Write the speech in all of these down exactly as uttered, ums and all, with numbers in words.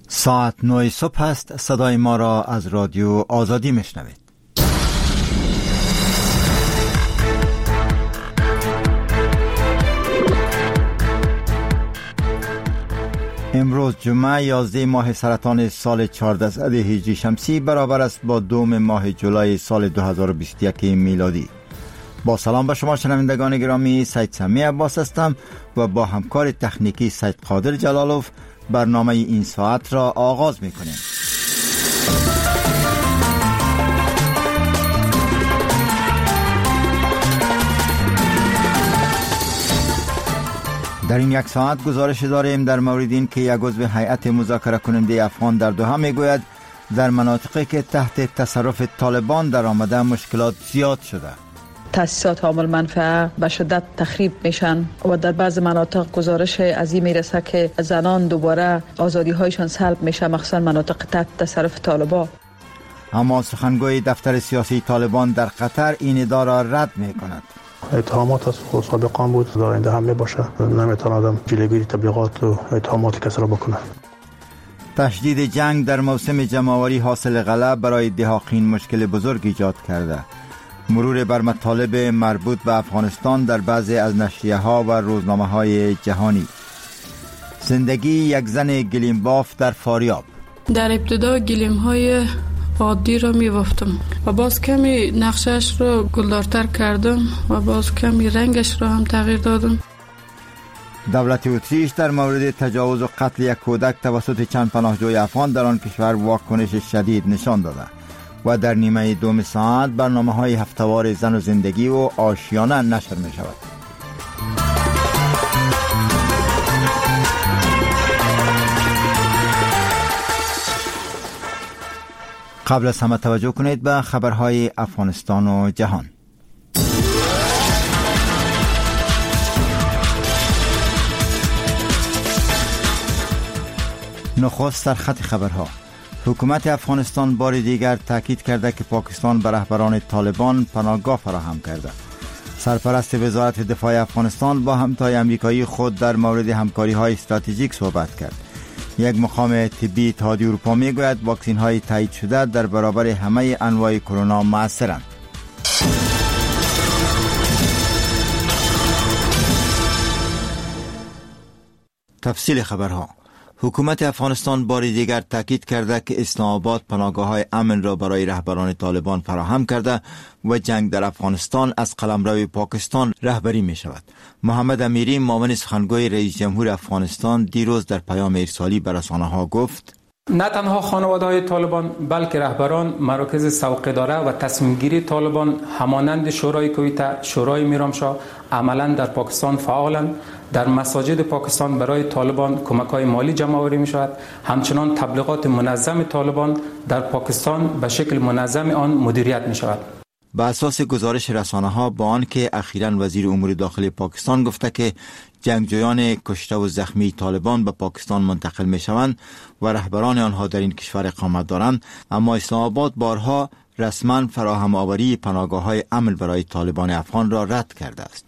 ساعت نه صبح است. صدای ما را از رادیو آزادی میشنوید. امروز جمعه یازده ماه سرطان سال چهارصد هجری شمسی برابر است با دوم ماه جولای سال دو هزار و بیست و یک میلادی. با سلام به شما شنوندگان گرامی، سید سمی عباس هستم و با همکار تکنیکی سید قادر جلالوف برنامه این ساعت را آغاز می‌کنیم. در این یک ساعت گزارش داریم در مورد این که یک عضو هیئت مذاکره کننده افغان در دوحه میگوید در مناطقی که تحت تصرف طالبان در آمده مشکلات زیاد شده. تاسیسات عامل منفعه به شدت تخریب میشن و در بعض مناطق گزارش از این میرسه که زنان دوباره آزادی هایشان سلب میشه، مخصوصا مناطق تحت تصرف طالبان. اما سخنگوی دفتر سیاسی طالبان در قطر این ادعا را رد میکند. اتهامات از سابقان بود، در آینده هم میباشه. نمیتونه آدم جلوگیری تبلیغات و اتهامات کسی را بکنه. تشدید جنگ در موسم جمع‌آوری حاصل غلب برای دهاقین مشکل بزرگ ایجاد کرده. مرور بر مطالب مربوط به افغانستان در بعضی از نشریه‌ها و روزنامه‌های جهانی. زندگی یک زن گلیم باف در فاریاب. در ابتدا گلیم‌های عادی را می‌بافتم و باز کمی نقشش را گلدارتر کردم و باز کمی رنگش را هم تغییر دادم. دولت اتریش در مورد تجاوز و قتل یک کودک توسط چند پناهجوی افغان در آن کشور واکنش شدید نشان داده. و در نیمه دوم ساعت برنامه‌های هفته‌وار زن و زندگی و آشیانه نشر می شود. قبل از همه توجه کنید به خبرهای افغانستان و جهان. نخست سرخط خبرها. حکومت افغانستان بار دیگر تاکید کرده که پاکستان به رهبران طالبان پناهگاه فراهم کرده. سرپرست وزارت دفاع افغانستان با همتای امریکایی خود در مورد همکاری‌های استراتژیک صحبت کرد. یک مقام طبی اتحادیه اروپا میگوید واکسن‌های تایید شده در برابر همه انواع کرونا مؤثرند. تفصیل خبرها. حکومت افغانستان بار دیگر تاکید کرده که اسلام آباد پناهگاه‌های امن را برای رهبران طالبان فراهم کرده و جنگ در افغانستان از قلمرو پاکستان رهبری می شود. محمد امیری معاون سخنگوی رئیس جمهور افغانستان دیروز در پیام ارسالی به رسانه‌ها گفت: نه تنها خانواده‌های طالبان بلکه رهبران مراکز سوق‌اداره و تصمیم‌گیری طالبان همانند شورای کویته، شورای میرامشاه عملاً در پاکستان فعالند. در مساجد پاکستان برای طالبان کمک‌های مالی جمع‌آوری می‌شود. همچنان تبلیغات منظم طالبان در پاکستان به شکل منظم آن مدیریت می‌شود. به اساس گزارش رسانه‌ها با آنکه اخیراً وزیر امور داخلی پاکستان گفته که جنگجویان کشته و زخمی طالبان به پاکستان منتقل می‌شوند و رهبران آنها در این کشور اقامت دارند، اما اسلام آباد بارها رسما فراهم آوری پناهگاه‌های امن برای طالبان افغان را رد کرده است.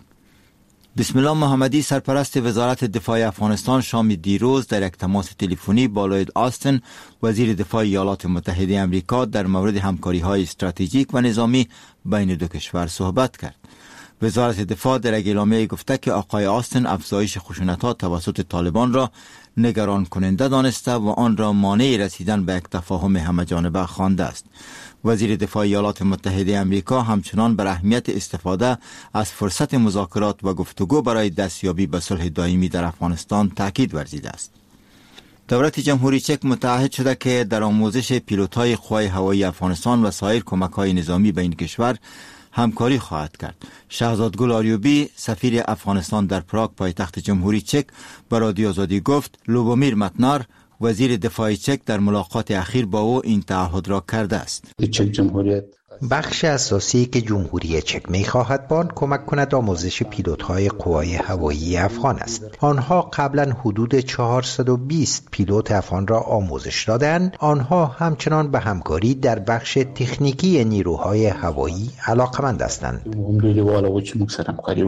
بسم الله محمدی سرپرست وزارت دفاع افغانستان شام دیروز در یک تماس تلفنی با لوید آستن وزیر دفاع ایالات متحده آمریکا در مورد همکاری‌های استراتژیک و نظامی بین دو کشور صحبت کرد. وزارت دفاع در یک اعلامیه گفته که آقای آستن افزایش خشونت‌ها توسط طالبان را نگران کننده دانسته و آن را مانع رسیدن به یک تفاهم همه‌جانبه خوانده است. وزیر دفاع ایالات متحده آمریکا همچنان بر اهمیت استفاده از فرصت مذاکرات و گفتگو برای دستیابی به صلح دائمی در افغانستان تاکید ورزیده است. دولت جمهوری چک متعهد شده که در آموزش پیلوت‌های قوای هوایی افغانستان و سایر کمک‌های نظامی به این کشور همکاری خواهد کرد. شهزاد گل آریوبی سفیر افغانستان در پراگ پایتخت جمهوری چک به رادیو آزادی گفت لوبومیر متنار وزیر دفاع چک در ملاقات اخیر با او این تعهد را کرده است. چک جمهوریت بخش اساسی که جمهوری چک می‌خواهد با آن کمک کند آموزش پیلوت‌های قوای هوایی افغان است. آنها قبلا حدود چهارصد و بیست پیلوت افغان را آموزش دادند. آنها همچنان به همکاری در بخش تکنیکی نیروهای هوایی علاقه‌مند هستند.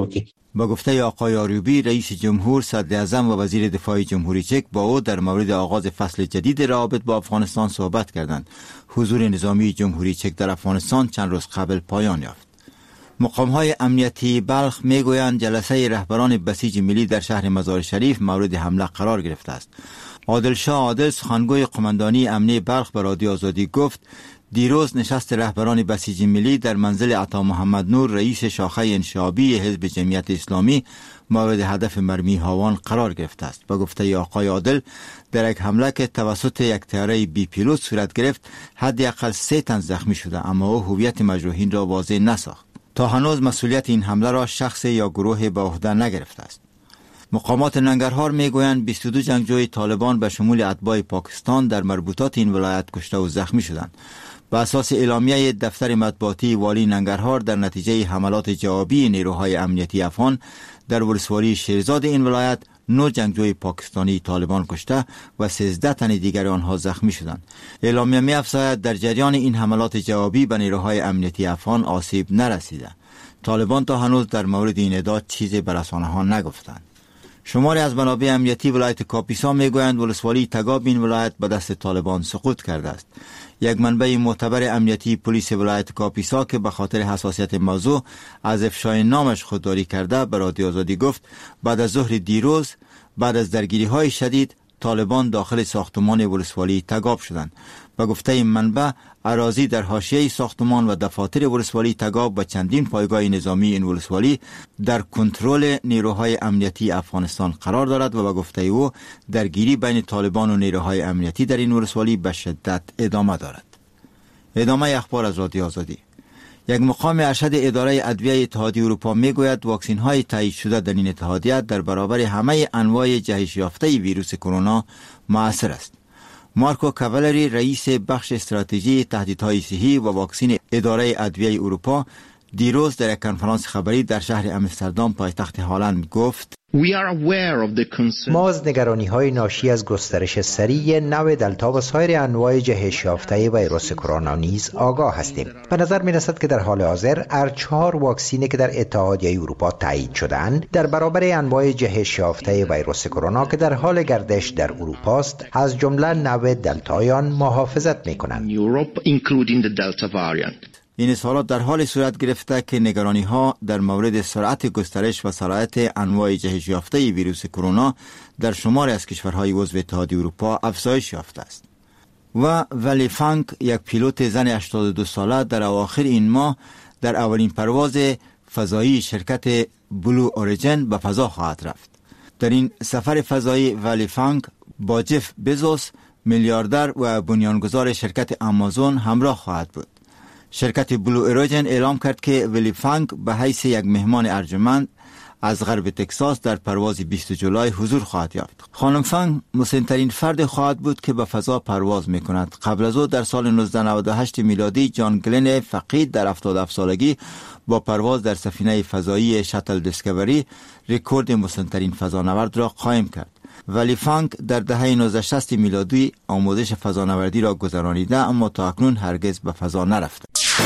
با گفته آقای آریوبی، رئیس جمهور، صدر اعظم و وزیر دفاع جمهوری چک با او در مورد آغاز فصل جدید روابط با افغانستان صحبت کردند. حضور نظامی جمهوری چک در افغانستان چند روز قبل پایان یافت. مقام‌های امنیتی بلخ میگویند جلسه رهبران بسیج ملی در شهر مزار شریف مورد حمله قرار گرفته است. عادل شاه عادل، سخنگوی قماندانی امنیتی بلخ، به رادیو آزادی گفت دیروز نشست رهبران بسیج ملی در منزل عطا محمد نور، رئیس شاخه انشعابی حزب جمعیت اسلامی، مورد هدف مرمی هاوان قرار گرفته است. با گفته آقای عادل، در یک حمله که توسط یک طیاره بی پیلوت صورت گرفت، حداقل سه تن زخمی شده، اما او هویت مجروحین را واضح نساخت. تا هنوز مسئولیت این حمله را شخص یا گروه به عهده نگرفته است. مقامات ننگرهار میگویند بیست و دو جنگجوی طالبان به شمول اتباع پاکستان در مربوطات این ولایت کشته و زخمی شدند. بر اساس اعلامیه دفتر مطبوعاتی والی ننگرهار، در نتیجه حملات جوابی نیروهای امنیتی افغان در ولسوالی شیرزاد این ولایت، نه جنگجوی پاکستانی طالبان کشته و سیزده تن دیگر آنها زخمی شدند. اعلامیه می افزاید در جریان این حملات جوابی به نیروهای امنیتی افغان آسیب نرسیده. طالبان تا هنوز در مورد این ادعا چیزی به رسانه‌ها نگفتند. شماری از منابع امنیتی ولایت کاپیسا میگویند ولسوالی تگاب این ولایت به دست طالبان سقوط کرده است. یک منبع معتبر امنیتی پلیس ولایت کاپیسا که به خاطر حساسیت موضوع از افشای نامش خودداری کرده به رادیو آزادی گفت بعد از ظهر دیروز، بعد از درگیری های شدید، طالبان داخل ساختمان ولسوالی تگاب شدند. به گفته این منبع، اراضی در حاشیه ساختمان و دفاتر ولسوالی تگاب و چندین پایگاه نظامی این ولسوالی در کنترل نیروهای امنیتی افغانستان قرار دارد و به گفته او درگیری بین طالبان و نیروهای امنیتی در این ولسوالی به شدت ادامه دارد. ادامه اخبار از رادیو آزادی. یک مقام ارشد اداره ادویه اتحادیه اروپا میگوید واکسین های تایید شده در این اتحادیه در برابر همه انواع جهش یافته ویروس کرونا مؤثر است. مارکو کاولری، رئیس بخش استراتژی تهدیدهای صحی و واکسین اداره ادویه اروپا، دیروز در یک کنفرانس خبری در شهر آمستردام پایتخت هلند گفت ما از نگرانی‌های ناشی از گسترش سریع نوع دلتا و سایر انواع جهش یافته ویروس کرونا نیز آگاه هستیم. به نظر می‌رسد که در حال حاضر هر چهار واکسینی که در اتحادیه اروپا تایید شده‌اند در برابر انواع جهش یافته ویروس کرونا که در حال گردش در اروپا است، از جمله نوع دلتا آن محافظت می‌کنند. این اظهارات در حال صورت گرفته که نگرانی ها در مورد سرعت گسترش و سرعت انواع جهش یافته ویروس کرونا در شماری از کشورهای عضو اتحادیه اروپا افزایش یافته است. و ولی فانک، یک پیلوت زن هشتاد و دو ساله، در اواخر این ماه در اولین پرواز فضایی شرکت بلو اوریجن به فضا خواهد رفت. در این سفر فضایی ولی فانک با جف بزوس، میلیاردر و بنیانگذار شرکت آمازون، همراه خواهد بود. شرکت بلو اوریجن اعلام کرد که ولی فانک به حیث یک مهمان ارجمند از غرب تکساس در پرواز بیست جولای حضور خواهد یافت. خانم فانک مسن‌ترین فرد خواهد بود که به فضا پرواز می کند. قبل از او در سال نوزده نود و هشت میلادی جان گلن فقید در هفتاد و هفت سالگی با پرواز در سفینه فضایی شاتل دیسکاوری رکورد مسن‌ترین فضانورد را قائم کرد. ولی فانک در دهه هزار و نهصد میلادی آموزش فضانوردی را گذرانیده، اما تا اکنون هرگز به فضا نرفته.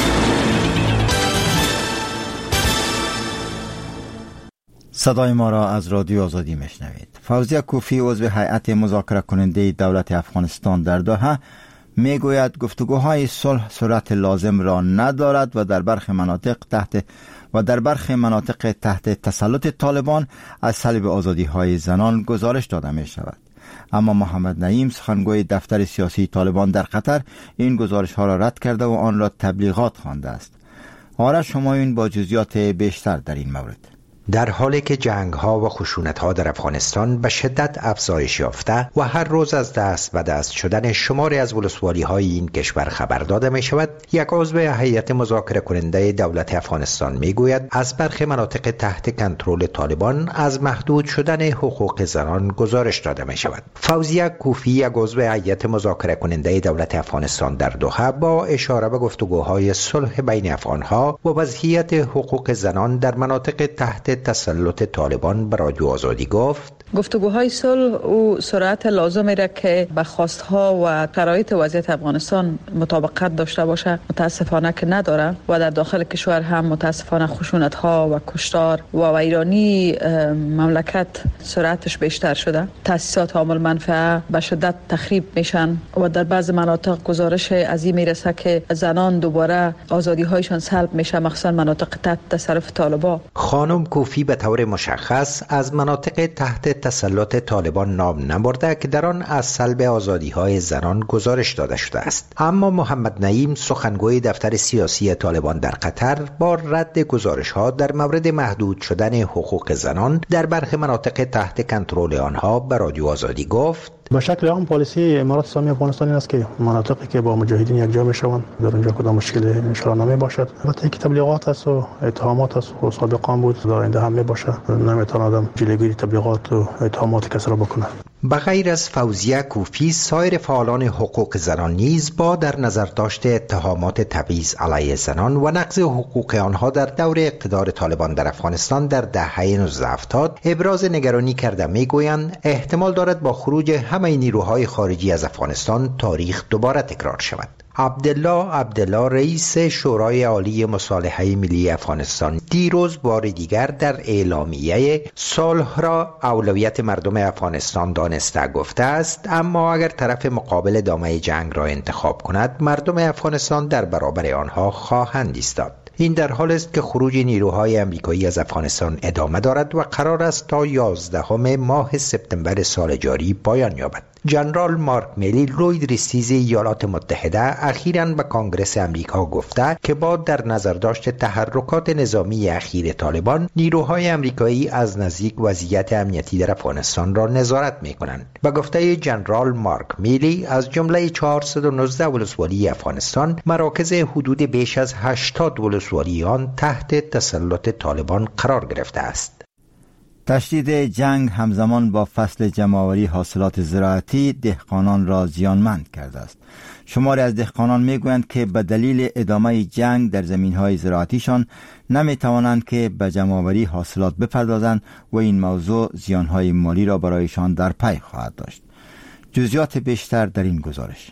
صدای ما را از رادیو آزادی میشنوید. فوزیه کوفی، عضو هیئت مذاکره کننده دولت افغانستان در دوحه، میگوید گفتگوهای صلح صورت لازم را ندارد و در برخی مناطق تحت و در برخی مناطق تحت تسلط طالبان از سلب آزادی‌های زنان گزارش داده می شود. اما محمد نعیم، سخنگوی دفتر سیاسی طالبان در قطر، این گزارش‌ها را رد کرده و آن را تبلیغات خوانده است. آرش همایون با جزئیات بیشتر در این مورد. در حالی که جنگ‌ها و خشونت‌ها در افغانستان به شدت افزایش یافته و هر روز از دست به دست شدن شماری از ولسوالی‌های این کشور خبر داده می‌شود، یک عضو هیئت مذاکره کننده دولت افغانستان می‌گوید از برخی مناطق تحت کنترل طالبان از محدود شدن حقوق زنان گزارش داده می‌شود. فوزیه کوفی، یک عضو هیئت مذاکره کننده دولت افغانستان در دوحه، با اشاره به گفتگوهای صلح بین افغان‌ها و وضعیت حقوق زنان در مناطق تحت تسلط طالبان به رادیو آزادی گفت: گفتگوهای صلح او سرعت لازمی را که به خواستها و شرایط وضعیت افغانستان مطابقت داشته باشه متاسفانه که نداره و در داخل کشور هم متاسفانه خشونت ها و کشتار و ویرانی مملکت سرعتش بیشتر شده. تاسیسات عامل منفعه به شدت تخریب میشن و در بعض مناطق گزارش از این میرسه که زنان دوباره آزادی هایشان سلب میشه، مخصوصا مناطق تحت تصرف طالبان. خانم کوفی به طور مشخص از مناطق تحت تسلط طالبان نام نبرده که در آن از سلب آزادی های زنان گزارش داده شده است. اما محمد نعیم سخنگوی دفتر سیاسی طالبان در قطر با رد گزارش ها در مورد محدود شدن حقوق زنان در برخی مناطق تحت کنترل آنها به رادیو آزادی گفت: به شکل عام پالیسی امارات اسلامی افغانستان این است که مناطقی که با مجاهدین یکجا میشوند در اونجا کدام مشکل انشالله نمی باشد. البته که تبلیغات است و اتهامات است و سابقا بود در آینده هم می باشه. نمیتونه آدم جلوگیری تبلیغات و اتهامات کسی را بکنه. به غیر از فوزیه کوفی، سایر فعالان حقوق زنان نیز با در نظر داشت اتهامات تبعیض علیه زنان و نقض حقوق آنها در دور اقتدار طالبان در افغانستان در دهه نوزده هفتاد ابراز نگرانی کرده میگویند احتمال دارد با خروج همه نیروهای خارجی از افغانستان تاریخ دوباره تکرار شود. عبدالله عبدالله رئیس شورای عالی مصالحه ملی افغانستان دیروز بار دیگر در اعلامیه صلح را اولویت مردم افغانستان دانسته گفته است، اما اگر طرف مقابل دامنه جنگ را انتخاب کند مردم افغانستان در برابر آنها خواهند ایستاد. این در حال است که خروج نیروهای امریکایی از افغانستان ادامه دارد و قرار است تا یازدهم ماه سپتامبر سال جاری پایان یابد. جنرال مارک میلی، لوید ریستیز ایالات متحده، اخیراً به کانگرس امریکا گفته که با در نظر داشت تحرکات نظامی اخیر طالبان، نیروهای امریکایی از نزدیک وضعیت امنیتی در افغانستان را نظارت می‌کنند. به گفته جنرال مارک میلی، از جمله چهارصد و نوزده ولسوالی افغانستان، مراکز حدود بیش از هشتاد ولسوالی آن تحت تسلط طالبان قرار گرفته است. تشدید جنگ همزمان با فصل جمع‌آوری حاصلات زراعتی دهقانان را زیانمند کرده است. شماری از دهقانان میگویند که به دلیل ادامه جنگ در زمین‌های زراعتیشان نمی‌توانند که به جمع‌آوری حاصلات بپردازند و این موضوع زیان‌های مالی را برایشان در پی خواهد داشت. جزئیات بیشتر در این گزارش.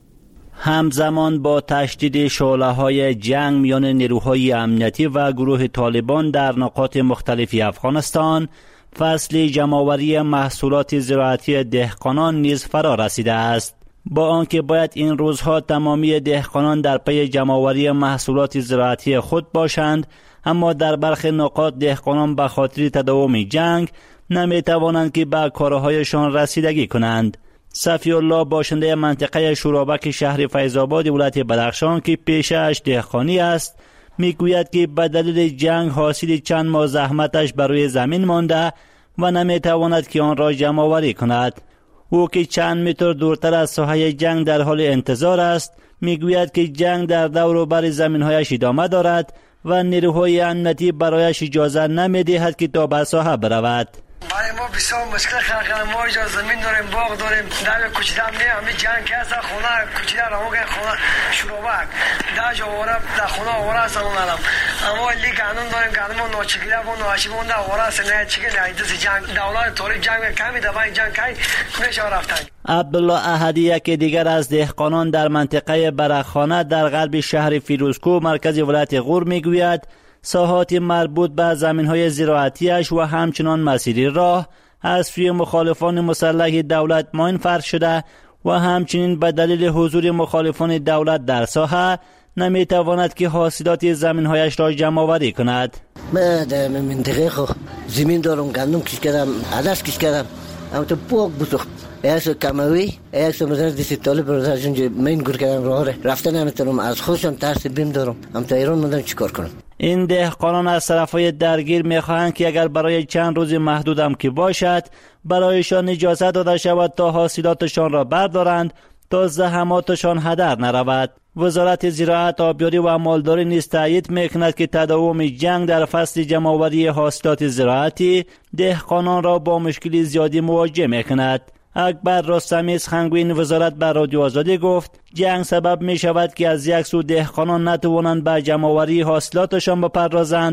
همزمان با تشدید شعله‌های جنگ میان نیروهای امنیتی و گروه طالبان در نقاط مختلفی افغانستان، فصل جمع‌آوری محصولات زراعتی دهقانان نیز فرا رسیده است. با آنکه باید این روزها تمامی دهقانان در پی جمع‌آوری محصولات زراعتی خود باشند، اما در برخی نقاط دهقانان به خاطر تداوم جنگ نمی‌توانند که به کارهایشان رسیدگی کنند. صفی الله باشنده منطقه شورابک شهر فیض‌آباد ولایت بدخشان که پیشه‌اش دهقانی است، میگوید که به دلیل جنگ حاصل چند ماه زحمتش بر روی زمین مانده و نمیتواند که آن را جمع آوری کند. او که چند متر دورتر از ساحه جنگ در حال انتظار است، میگوید که جنگ در دور و بر زمین‌هایش ادامه دارد و نیروهای امنیتی برایش اجازه نمی‌دهد که تا به ساحه برود. برای ما بسیار مشکل خلق، ما اینجا زمین داریم، باغ داریم، در کوچیده هم نیم، همین جنگ که هست خونه کوچیده را موقع خونه شروبک در جا واره در خونه واره سالون علم، اما لی قانون داریم، قانون ما ناچگیده و ناشی مونده واره سنه چیگه نیدست جنگ دولت طوری جنگ کمی دبای جنگ کهی میشه رفتن. عبدالله احدی که دیگر از دهقانان در منطقه برخانه در قلب شهر فیروزکوه مرکز ولایت غور میگوید ساحات مربوط به زمین‌های زراعتیش و همچنان مسیری راه از سوی مخالفان مسلح دولت ماین فرض شده و همچنین به دلیل حضور مخالفان دولت در ساحه نمیتواند که حاصلات زمین‌هایش را جمع آوری کند. من در منطقه خو زمین دارم، گندم کش کردم، عدس کش کردم، اما تو پوک بسخت ایش کموی ایش مزرعه دیسی طالب برادرشون جو من گور کردم راه رفتن نمیتونم، از خودشم ترس بیم دارم، ام تا ایران مدام چیکار کنم. این دهقانان از طرفای درگیر میخواهند که اگر برای چند روز محدودم که باشد برایشان اجازه داده شود تا حاصلاتشان را بردارند تا زحماتشان هدر نرود. وزارت زراعت، آبیاری و مالداری نیز تایید میکند که تداوم جنگ در فصل جمع‌آوری حاصلات زراعتی دهقانان را با مشکل زیادی مواجه میکند. اکبر رستمی سخنگوی وزارت بر رادیو آزادی گفت جنگ سبب می شود که از یک سو دهقانان نتوانند به جمع‌آوری حاصلاتشان بپردازند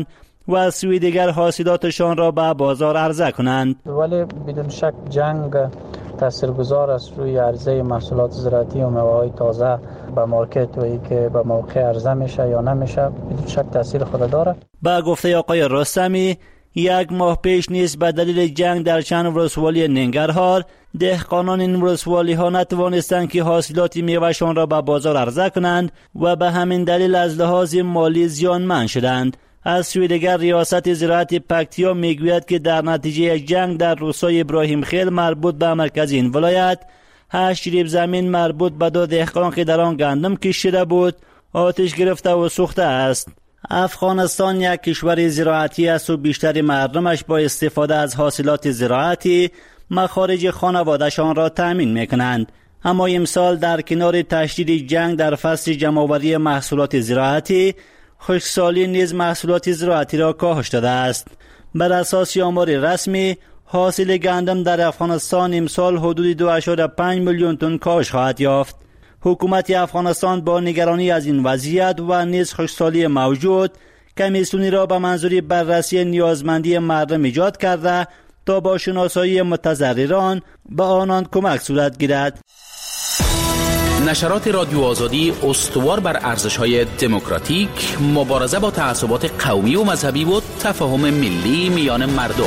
و از سوی دیگر حاصلاتشان را به بازار عرضه کنند. ولی بدون شک جنگ تاثیرگذار است روی عرضه محصولات زراعتی و میوه‌های تازه به مارکت و اینکه به موقع عرضه میشه یا نمیشه بدون شک تاثیر خود داره. با گفته آقای رستمی، یک ماه پیش نیز به دلیل جنگ در چند ولسوالی ننگرهار دهقانان این ولسوالی ها نتوانستند که حاصلات میوهشان را به بازار عرضه کنند و به همین دلیل از لحاظ مالی زیانمند شدند. از سوی دیگر ریاست زراعت پکتیا میگوید که در نتیجه جنگ در روستای ابراهیم خیل مربوط به مرکز این ولایت هشت ریب زمین مربوط به دو دهقان که در آن گندم کشیده بود آتش گرفته و سوخته است. افغانستان یک کشور زراعتی است و بیشتر مردمش با استفاده از حاصلات زراعتی مخارج خانواده‌شان را تأمین می‌کنند. اما امسال در کنار تشدید جنگ در فصل جمع‌آوری محصولات زراعتی، خشکسالی نیز محصولات زراعتی را کاهش داده است. بر اساس آمار رسمی، حاصل گندم در افغانستان امسال حدود دو اشاریه پنج میلیون تن کاهش خواهد یافت. حکومت افغانستان با نگرانی از این وضعیت و نیز خشکسالی موجود کمیسیونی را به منظور بررسی نیازمندی مردم ایجاد کرده تا با شناسایی متضرران به آنان کمک صورت گیرد. نشرات رادیو آزادی استوار بر ارزش‌های دموکراتیک، مبارزه با تعصبات قومی و مذهبی و تفاهم ملی میان مردم.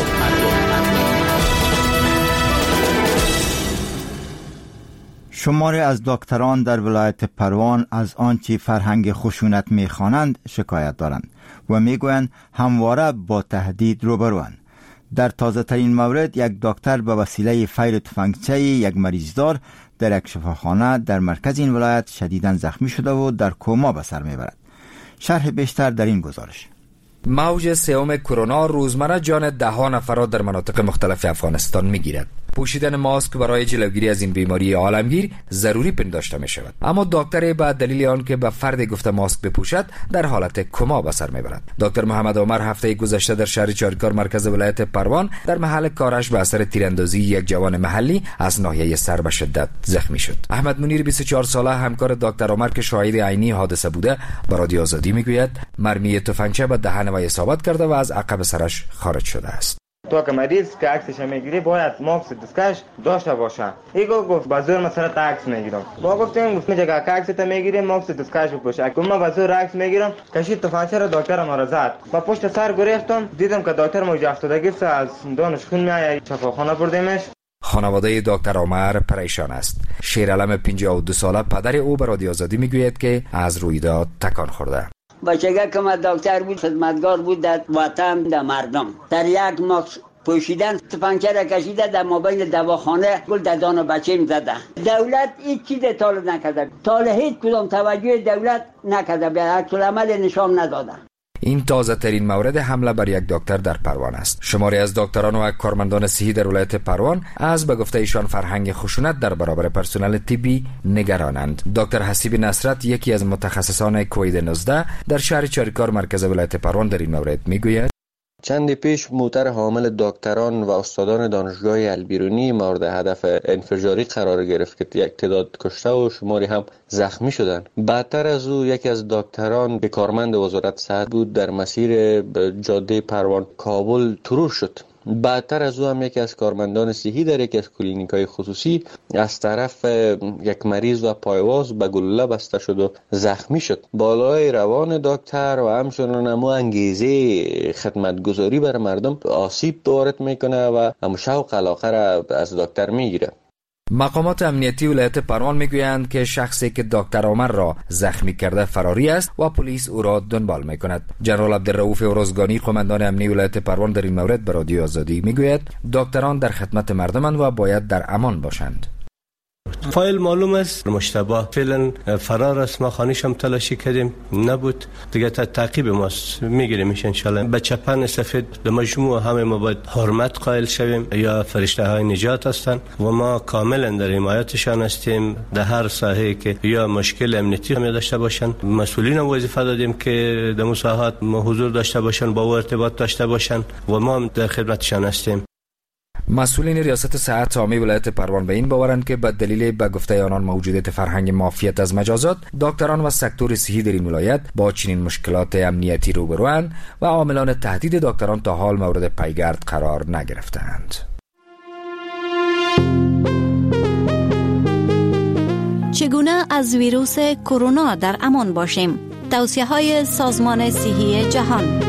شماری از دکتران در ولایت پروان از آنچه فرهنگ خشونت می‌خوانند شکایت دارند و میگویند همواره با تهدید روبروند. در تازه ترین مورد یک دکتر به وسیله فیر تفنگچه یک مریضدار در یک شفاخانه در مرکز این ولایت شدیداً زخمی شده و در کما به سر میبرد. شرح بیشتر در این گزارش. موج سوم کرونا روزمره جان ده ها نفرات در مناطق مختلف افغانستان میگیرد. پوشیدن ماسک برای جلوگیری از این بیماری عالمگیر ضروری پنداشته می شود، اما دکتر به دلیل آنکه به فرد گفته ماسک بپوشد در حالت کما به سر می برد. دکتر محمد عمر هفته گذشته در شهر چاریکار مرکز ولایت پروان در محل کارش به اثر تیراندازی یک جوان محلی از ناحیه سر به شدت زخمی شد. احمد منیر بیست و چهار ساله همکار دکتر عمر که شاهد عینی حادثه بوده به رادیو آزادی میگوید مرمی تفنگچه به دهن و اصابت کرده و از عقب سرش خارج شده است. تو که مریض که عکسش میگیری باید ماسک دستکش داشته باشه. ایگو گفت بازور مثلا عکس میگیرم. با گفتم گفت میگه که عکس تا میگیری ماسک دستکش بپوش. اگه من بازور عکس میگیرم کشید تفنگچه را دکتر ما را زد. با پشت سر گریختم دیدم که دکتر موج افتادگی از دانش خون میآید شفاخانه بردیمش. خانواده دکتر عمر پریشان است. شیرعلم پنجاه و دو ساله پدر او به رادیو آزادی میگوید که از رویداد تکان خورده. بچگی که من دکتر بود خدمتگار بود در وطن در مردم در یک ماکس پوشیدن تفنگچه را کشیده در مابین دواخانه گل ددان و بچه می زده. دولت هیچ چیز طالب نکرده، طالب هیچ کدام توجه دولت نکرده، به عکس العمل نشان نداده. این تازه ترین مورد حمله بر یک دکتر در پروان است. شماری از دکتران و کارمندان صحی در ولایت پروان از به گفته ایشان فرهنگ خشونت در برابر پرسنل طبی نگرانند. دکتر حسیب نصرت یکی از متخصصان کووید نوزده در شهر چاریکار مرکز ولایت پروان در این مورد میگوید چندی پیش موتر حامل دکتران و استادان دانشگاه البیرونی مورد هدف انفجاری قرار گرفت که یک تعداد کشته و شماری هم زخمی شدند. بعدتر از او یکی از دکتران که کارمند وزارت صحت بود در مسیر جاده پروان کابل ترور شد. بعدتر از او هم یکی از کارمندان صحی در یکی از کلینیک‌های خصوصی از طرف یک مریض و پایواز به گلوله بسته شد و زخمی شد. بالای روان دکتر و همچنان هم انگیزه خدمتگزاری بر مردم آسیب وارد میکنه و هم شوق علاقه را از دکتر میگیره. مقامات امنیتی ولایت پروان میگویند که شخصی که دکتر عمر را زخمی کرده فراری است و پلیس او را دنبال میکند. جنرال عبدالرؤوف اورزگانی قماندان امنی ولایت پروان در این مورد به رادیو آزادی میگوید دکتران در خدمت مردمند و باید در امان باشند. فایل معلوم است مشتبه فعلا فرار است. ما خانیش هم تلاشی کردیم نبود دیگه تا تعقیب ماست میگیریمش ان شاء الله. به چپن سفید به مجموع همه ما باید حرمت قائل شویم یا فرشته های نجات هستند و ما کاملا در حمایتشان هستیم در هر ساحه که یا مشکل امنیتی هم داشته باشند. مسئولین هم وظیفه دادیم که در مساحات حضور داشته باشند با ارتباط داشته باشند و ما هم در خدمتشان هستیم. مسئولین ریاست صحت عامه ولایت پروان به این باورند که به دلیل به گفته آنان موجودیت فرهنگ مافیت از مجازات، دکتران و سکتور صحی در این ولایت با چنین مشکلات امنیتی روبروند و عاملان تهدید دکتران تا حال مورد پیگرد قرار نگرفتند. چگونه از ویروس کرونا در امان باشیم؟ توصیه‌های سازمان صحی جهان.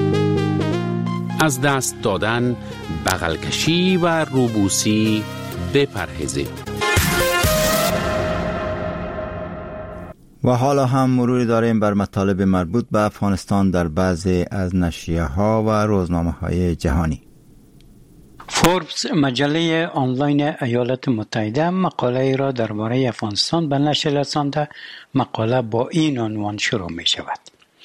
از دست دادن، بغل کشی و روبوسی بپرهیزید. و حالا هم مروری داریم بر مطالب مربوط به افغانستان در بعضی از نشریه ها و روزنامه های جهانی. فوربس مجله آنلاین ایالات متحده مقاله را درباره افغانستان به نشر رسانده. مقاله با این عنوان شروع می شود: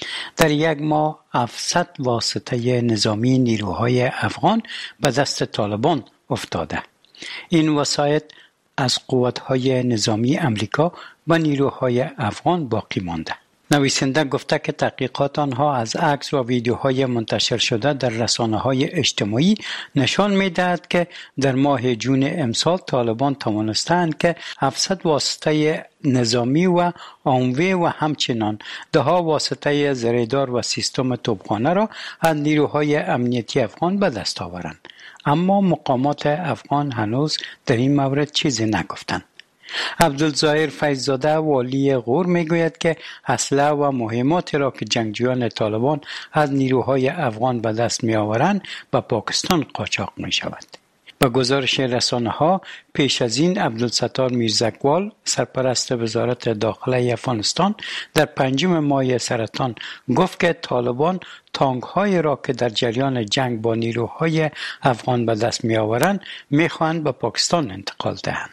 در یک ماه هفتصد واسطه نظامی نیروهای افغان به دست طالبان افتاده. این وسایط از قوت‌های نظامی امریکا و نیروهای افغان باقی مانده. نویسنده گفته که تحقیقات آنها از عکس و ویدیوهای منتشر شده در رسانه‌های اجتماعی نشان می‌دهد که در ماه جون امسال طالبان توانستند که هفتصد واسطه نظامی و عمومی و همچنان دهها واسطه زرهدار و سیستم توپخانه را از نیروهای امنیتی افغان به دست آورند. اما مقامات افغان هنوز در این مورد چیزی نگفتند. عبدالظاهر فیضزاده والی غور میگوید که اسلحه و مهمات را که جنگجویان طالبان از نیروهای افغان به دست می آورند به پاکستان قاچاق می شود. به گزارش رسانه ها پیش از این عبدالستار میرزاقوال سرپرست وزارت داخله افغانستان در پنجم ماه سرطان گفت که طالبان تانک های را که در جریان جنگ با نیروهای افغان به دست می آورند می خواهند به پاکستان انتقال دهند.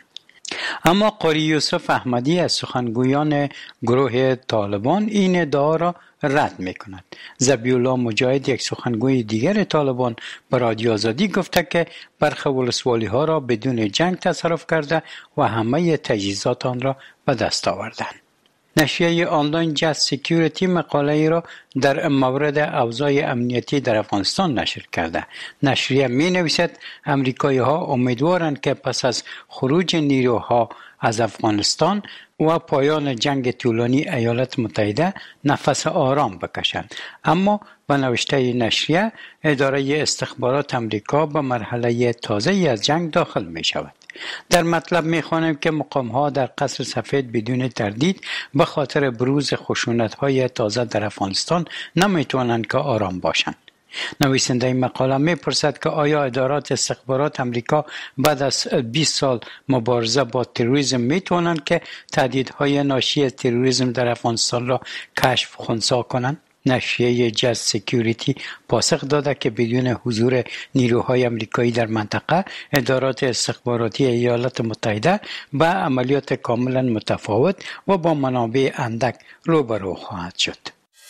اما قاری یوسف احمدی از سخنگویان گروه طالبان این ادعا را رد می کند. ذبیح الله مجاهد یک سخنگوی دیگر طالبان به رادیو آزادی گفته که برخی ولسوالی ها را بدون جنگ تصرف کرده و همه تجهیزات آن را به دست آوردند. نشریه آنلاین جست سکیوریتی مقاله ای را در مورد اوضاع امنیتی در افغانستان نشر کرده. نشریه می نویسد امریکایی ها امیدوارند که پس از خروج نیروها از افغانستان و پایان جنگ طولانی ایالات متحده نفس آرام بکشند. اما به نوشته نشریه اداره استخبارات امریکا به مرحله تازه‌ای از جنگ داخل می شود. در مطلب می‌خوانیم که مقام‌ها در قصر سفید بدون تردید به خاطر بروز خشونت‌های تازه در افغانستان نمی‌توانند که آرام باشند. نویسنده این مقاله می‌پرسد که آیا ادارات استخبارات امریکا بعد از بیست سال مبارزه با تروریسم می‌توانند که تهدیدهای ناشی از تروریسم در افغانستان را کشف و خنثی کنند؟ نشریه جست سکیوریتی پاسخ داده که بدون حضور نیروهای امریکایی در منطقه ادارات استخباراتی ایالات متحده به عملیات کاملا متفاوت و با منابع اندک روبرو خواهد شد.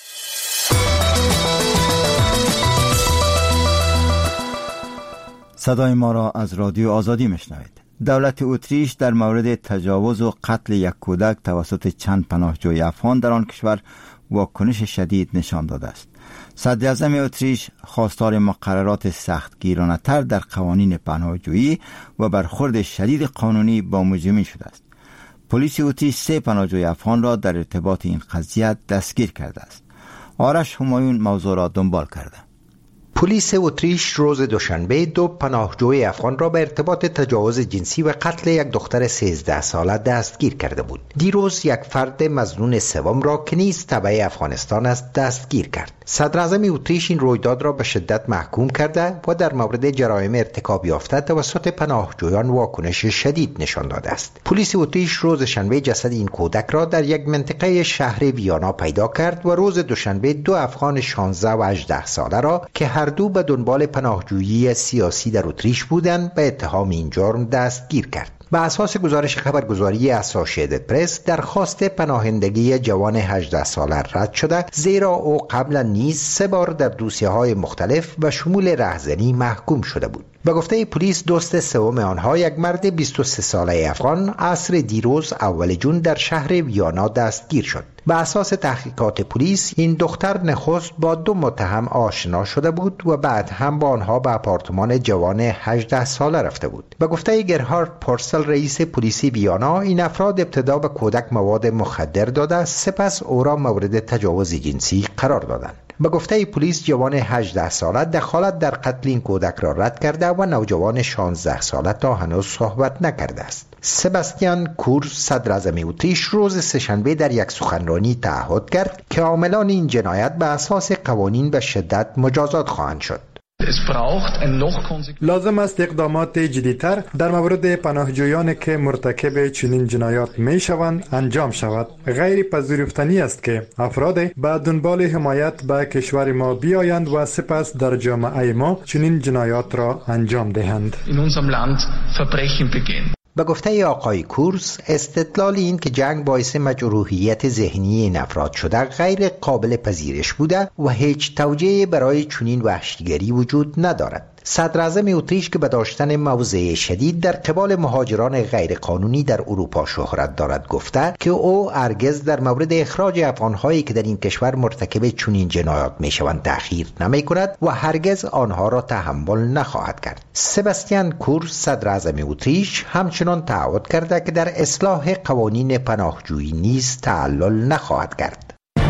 صدای ما را از رادیو آزادی میشنوید. دولت اتریش در مورد تجاوز و قتل یک کودک توسط چند پناهجوی افغان در آن کشور واکنش شدید نشان داده است. صدر اعظم اتریش خواستار مقررات سختگیرانه تر در قوانین پناهجویی و برخورد شدید قانونی با مجرمین شده است. پلیس اتریش سه پناهجوی افغان را در ارتباط این قضیه دستگیر کرده است. آرش همایون موضوع را دنبال کرده. پلیس اتریش روز دوشنبه دو پناهجوی افغان را به ارتباط تجاوز جنسی و قتل یک دختر سیزده ساله دستگیر کرده بود. دیروز یک فرد مظنون سوم را که نیز تبع افغانستان است دستگیر کرد. صدر اعظم اتریش این رویداد را به شدت محکوم کرده و در مورد جرایم ارتکاب یافته توسط پناهجویان واکنش شدید نشان داده است. پلیس اتریش روز شنبه جسد این کودک را در یک منطقه شهر ویانا پیدا کرد و روز دوشنبه دو افغان شانزده و هجده ساله را که هر دو به دنبال پناهجویی سیاسی در اتریش بودند به اتهام این جرم دستگیر کرد. به اساس گزارش خبرگزاری اسوسییتد پرس درخواست پناهندگی جوان هجده ساله رد شده، زیرا او قبلا نیز سه بار در دوسیه‌های مختلف و شمول رهزنی محکوم شده بود. به گفته پلیس دوست سوم آنها یک مرد بیست و سه ساله افغان عصر دیروز اول جون در شهر ویانا دستگیر شد. به اساس تحقیقات پلیس این دختر نخست با دو متهم آشنا شده بود و بعد هم با آنها به آپارتمان جوان هجده ساله رفته بود. به گفته گرهارد پورسل رئیس پلیس ویانا، این افراد ابتدا به کودک مواد مخدر داده، سپس او را مورد تجاوز جنسی قرار دادند. به گفته پلیس جوان هجده ساله دخالت در قتل این کودک را رد کرده و نوجوان شانزده ساله تا هنوز صحبت نکرده است. سباستیان کورز صدر اعظم اتریش روز سه‌شنبه در یک سخنرانی تعهد کرد که عاملان این جنایت به اساس قوانین به شدت مجازات خواهند شد. لازم است اقدامات جدی‌تر در مورد پناهجویانی که مرتکب چنین جنایات می شوند انجام شود. غیر پذیرفتنی است که افراد به دنبال حمایت به کشور ما بیایند و سپس در جامعه ما چنین جنایات را انجام دهند. به گفته آقای کورس، استدلال این که جنگ باعث مجروحیت ذهنی این افراد شده غیر قابل پذیرش بوده و هیچ توجیهی برای چنین وحشیگری وجود ندارد. صدر اعظم اتریش که به داشتن موضع شدید در قبال مهاجران غیرقانونی در اروپا شهرت دارد گفته که او هرگز در مورد اخراج افغان‌هایی که در این کشور مرتکب چنین جنایات میشوند تأخیر نمی‌کند و هرگز آنها را تحمل نخواهد کرد. سباستیان کورز صدر اعظم اتریش همچنان تعهد کرده که در اصلاح قوانین پناهجویی نیز تعلل نخواهد کرد.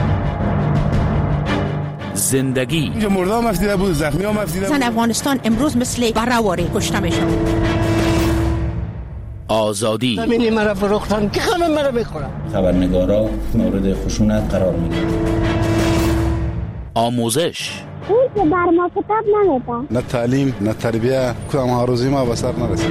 زندگی اینجا مردم مفدیده بود، زخمی ها مفدیده بود. زن افغانستان امروز مثل برهواری کشته میشن. آزادی زمینی مرا فروختن که همه مرا میخورن. خبرنگارا مورد خشونت قرار میگیرن. آموزش اون که بر ما کتاب نمیده. نه تعلیم نه تربیه، کدام هاروزی ما به سر نرسید.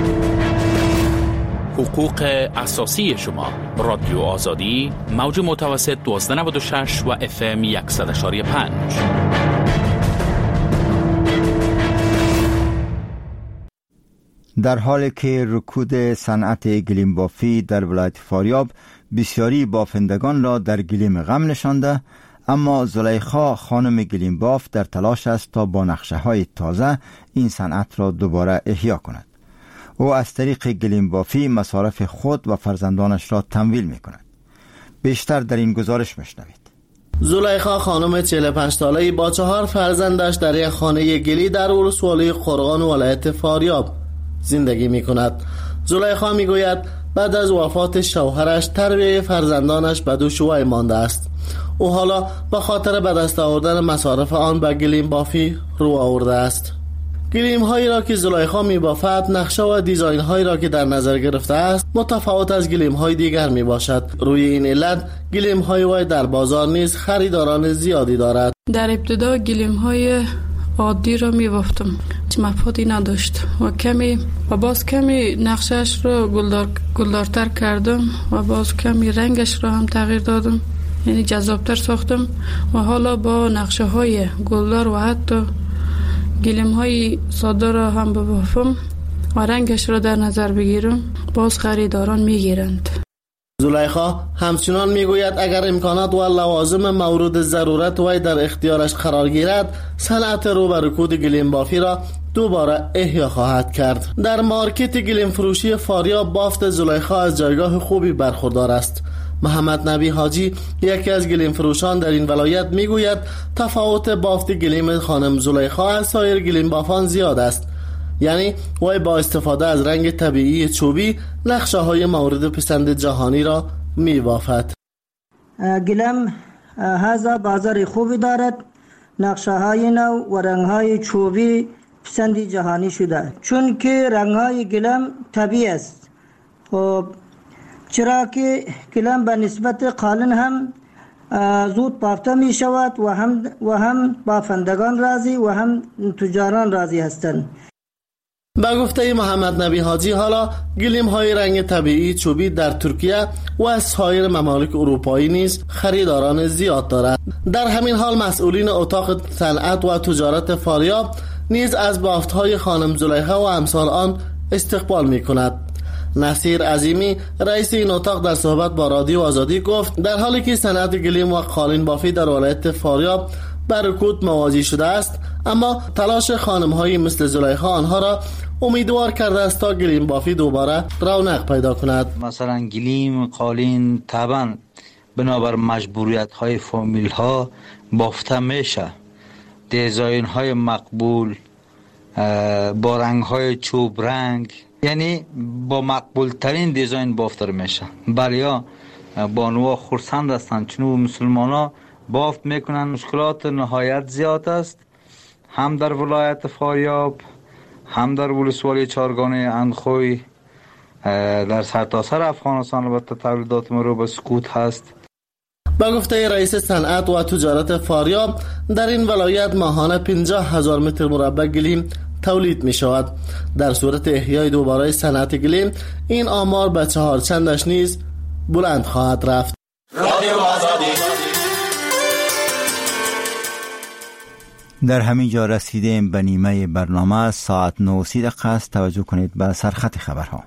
حقوق اساسی شما. رادیو آزادی، موج متوسط دوازده نود و شش و اف ام صد و یک و پنج. در حالی که رکود صنعت گلیم بافی در ولایت فاریاب بسیاری بافندگان را در گلیم غم نشانده، اما زلیخا خانم گلیم باف در تلاش است تا با نقشه های تازه این صنعت را دوباره احیا کند. او از طریق گلیم بافی مصارف خود و فرزندانش را تمویل می کند. بیشتر در این گزارش مشنوید. زلیخا خانم چهل و پنج ساله‌ای با چهار فرزندش در یک خانه گلی در ولسوالی قرغان ولایت فاریاب زندگی می کند. زلیخا می گوید بعد از وفات شوهرش تربیت فرزندانش به دوشوی مانده است. او حالا به خاطر به دست آوردن مصارف آن به گلیم بافی رو آورده است. گلیم هایی را که زلیخا می بافد نقشه و دیزاین هایی را که در نظر گرفته است متفاوت از گلیم های دیگر می باشد. روی این علت گلیم های وی در بازار نیز خریداران زیادی دارد. در ابتدا گلیم های عادی را می بافتم چه مفادی نداشت و کمی و باز کمی نقشش را گلدار گلدارتر کردم و باز کمی رنگش را هم تغییر دادم، یعنی جذابتر ساختم و حالا با نقشه های گلدار و حتی گلیم های ساده را هم ببافم و رنگش را در نظر بگیرم، باز خریداران میگیرند. زلیخا همچنان میگوید اگر امکانات و لوازم مورد ضرورت وی در اختیارش قرار گیرد صنعت رو به رکود گلیم بافی را دوباره احیا خواهد کرد. در مارکت گلیم فروشی فاریاب بافت زلیخا از جایگاه خوبی برخوردار است. محمد نبی حاجی یکی از گلیم فروشان در این ولایت میگوید تفاوت بافت گلیم خانم زلیخا از سایر گلیم بافان زیاد است، یعنی وی با استفاده از رنگ طبیعی چوبی نقشه های مورد پسند جهانی را می بافد. گلیم هذا بازار خوبی دارد، نقشه های نو و رنگ های چوبی پسند جهانی شده چون که رنگ های گلیم طبیعی است. خب چرا که گلیم به نسبت قالن هم زود بافته می شود و هم و هم بافندگان راضی و هم تجاران راضی هستند. با گفته محمد نبی حاجی حالا گلیم های رنگ طبیعی چوبی در ترکیه و از سایر ممالک اروپایی نیز خریداران زیاد دارد. در همین حال مسئولین اتاق صنعت و تجارت فاریاب نیز از بافت های خانم زلیخا و امثال آن استقبال می کند. نصیر عظیمی رئیس این اتاق در صحبت با رادیو آزادی گفت در حالی که صنعت گلیم و قالین بافی در ولایت فاریاب بر رکود مواجه شده است، اما تلاش خانم‌هایی مثل زلیخا آنها را امیدوار کرده است تا گلیم بافی دوباره رونق پیدا کند. مثلا گلیم قالین طبعا بنابر مجبوریت های فامیل ها بافته میشه. دیزاین های مقبول با رنگ های چوب رنگ، یعنی با مقبول ترین دیزاین بافته میشه. بریا بانوها خرسند هستند چون مسلمان ها بافت میکنن. مشکلات نهایت زیاد است، هم در ولایت فاریاب، هم در ولسوالی چارگانه اندخوی، در سرتاسر افغانستان. البته تولیدات ما رو به سکوت هست. با گفته رئیس صنعت و تجارت فاریاب، در این ولایت ماهانه پنجاه هزار متر مربع گلیم تولید می شود. در صورت احیای دوباره صنعت گلیم، این آمار به چهار چندش نیز بلند خواهد رفت. رادیو آزادی. در همین جا رسیدیم به نیمه برنامه. ساعت نه و سی دقیقه است. توجه کنید به سرخط خبرها.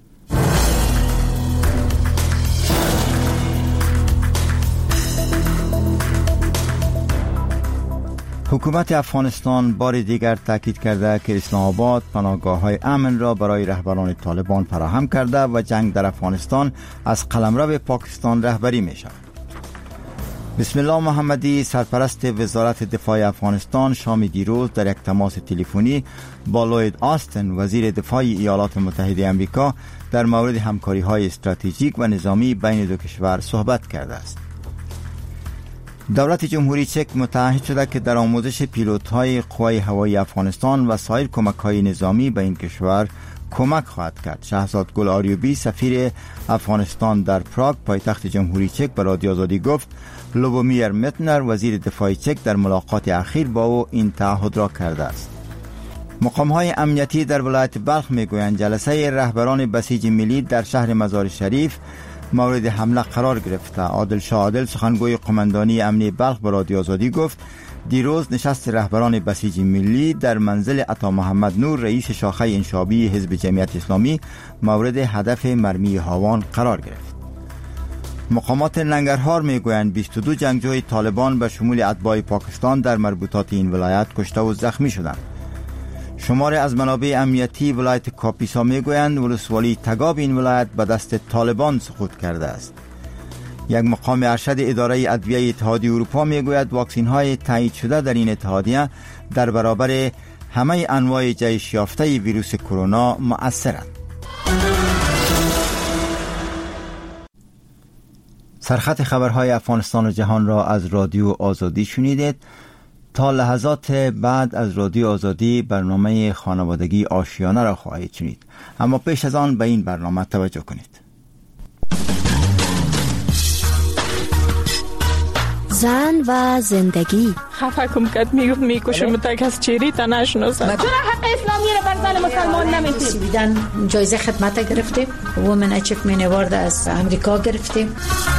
حکومت افغانستان بار دیگر تاکید کرده که اسلام آباد پناهگاه‌های امن را برای رهبران طالبان فراهم کرده و جنگ در افغانستان از قلمرو پاکستان رهبری می شود. بسم الله محمدی، سرپرست وزارت دفاع افغانستان، شام دیروز در یک تماس تلفنی با لوید آستن وزیر دفاع ایالات متحده آمریکا در مورد همکاری‌های استراتژیک و نظامی بین دو کشور صحبت کرده است. دولت جمهوری چک متعهد شده که در آموزش پیلوت‌های قوای هوایی افغانستان و سایر کمک‌های نظامی به این کشور کمک خواهد کرد. شهزاد گل آریوبی، سفیر افغانستان در پراگ پایتخت جمهوری چک، به رادیو آزادی گفت لوبومیر متنر وزیر دفاع چک در ملاقات اخیر با او این تعهد را کرده است. مقام‌های امنیتی در ولایت بلخ می‌گویند جلسه رهبران بسیج ملی در شهر مزار شریف مورد حمله قرار گرفته. عادل شاه عادل، سخنگوی قماندانی امنی بلخ، به رادیو آزادی گفت دیروز نشست رهبران بسیج ملی در منزل عطا محمد نور، رئیس شاخه انشابی حزب جمعیت اسلامی، مورد هدف مرمی هاوان قرار گرفت. مقامات ننگرهار میگویند بیست و دو جنگجوی طالبان به شمول اتباع پاکستان در مربوطات این ولایت کشته و زخمی شدند. شمار از منابع امنیتی ولایت کاپیسا میگویند ولسوالی تگاب این ولایت به دست طالبان سقوط کرده است. یک مقام ارشد اداره ادویه اتحادیه اروپا میگوید واکسین های تایید شده در این اتحادیه در برابر همه انواع جهش یافته ویروس کرونا مؤثرند. سرخط خبرهای افغانستان و جهان را از رادیو آزادی شنیدید. تا لحظات بعد از رادیو آزادی برنامه خانوادگی آشیانه را خواهید شنید، اما پیش از آن به این برنامه توجه کنید. زن و زندگی. خفه کم کد میگفت میکشم تا کس چیری تا نشناسد. چرا حق اسلامی رو بر زن مسلمان نمیدید؟ بیدن جایزه خدمت گرفتیم، وومن اچیومنت اوارد از امریکا گرفتیم.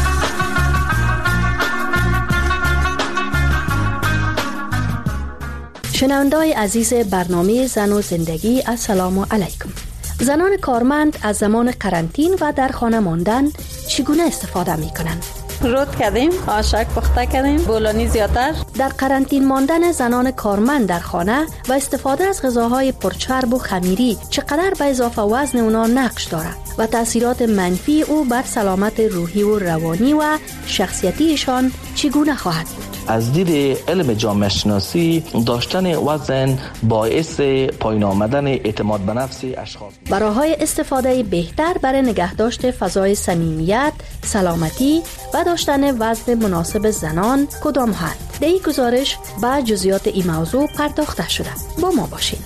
شنونده‌های عزیز برنامه زن و زندگی، السلام علیکم. زنان کارمند از زمان قرنطین و در خانه ماندن چگونه استفاده می کنند؟ رود کردیم، آشک پخته کردیم، بولانی زیادتر. در قرنطین ماندن زنان کارمند در خانه و استفاده از غذاهای پرچرب و خمیری چقدر به اضافه وزن اونا نقش دارد و تأثیرات منفی او بر سلامت روحی و روانی و شخصیتیشان چگونه خواهد بود؟ از دید علم جامعه شناسی داشتن وزن باعث پایین آمدن اعتماد به نفس اشخاص. راه‌های استفاده بهتر برای نگهداشت فضای صمیمیت، سلامتی و داشتن وزن مناسب زنان کدام هست؟ در این گزارش با جزئیات این موضوع پرداخته شده. با ما باشید.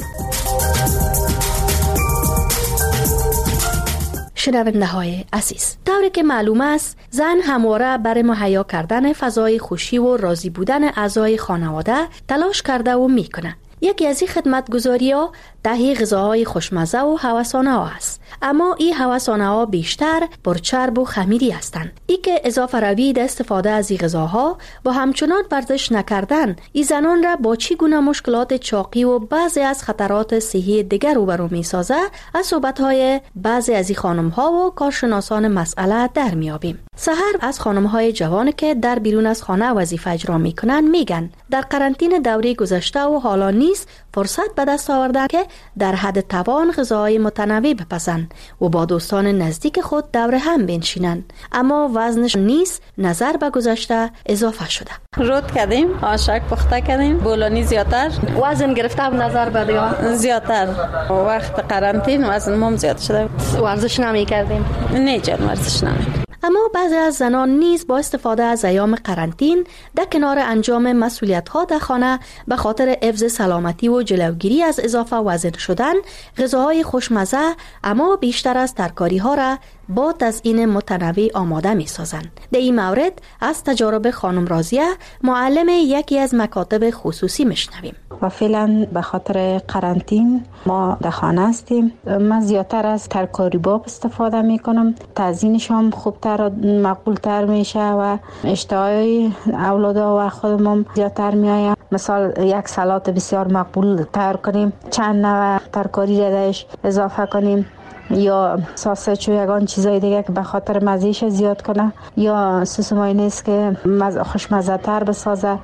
شنونده های عزیز، طوری که معلوم است زن همواره برای مهیا کردن فضای خوشی و راضی بودن اعضای خانواده تلاش کرده و میکنه. یکی از این خدمتگزاری‌ها تهیه غذاهای خوشمزه و هوسانه‌ها است، اما این هوسانه‌ها بیشتر پرچرب و خمیری هستند. ای که اضافه روی در استفاده از این غذاها و همچنان ورزش نکردن این زنان را با چی گونه مشکلات چاقی و بعضی از خطرات صحی دیگر روبرو می‌سازد. از صحبت‌های بعضی از این خانم‌ها و کارشناسان مسئله در میابیم. سحر از خانم‌های جوان که در بیرون از خانه وظیفه اجرا می‌کنند میگن در قرنطینه دوره گذشته و حالا نیز فرصت به دست آوردن که در حد توان غذاهای متنوع بپزند و با دوستان نزدیک خود دور هم بنشینند، اما وزنش نیز نظر به گذشته اضافه شده. رود کردیم، آشک پخته کردیم، بولانی زیادتر. وزن گرفته به نظر بده زیادتر. وقت قرنطینه وزن مم زیاد شده. ورزش نمی‌کردیم؟ نه جان ورزش نمی‌کردیم. اما بعضی از زنان نیز با استفاده از ایام قرنطین در کنار انجام مسئولیت‌ها در خانه به خاطر حفظ سلامتی و جلوگیری از اضافه وزن شدن غذاهای خوشمزه اما بیشتر از ترکاری‌ها را با تزیین متنوع آماده می‌سازند. در این مورد از تجارب خانم راضیه معلم یکی از مکاتب خصوصی میشنویم. و فعلا به خاطر قرنطین ما در خانه هستیم. من زیادتر از ترکاری باب استفاده میکنم. تزیینش هم خوبتر و مقبولتر میشه و اشتهای اولادا و خودم زیادتر میآید. مثال یک سالاد بسیار مقبول تر کنیم، چند نوع ترکاری را درش اضافه کنیم، یا ساسج و یگان چیزای دیگه که به خاطر مزهش زیاد کنه، یا سس ماینز که خوشمزه تر بسازه،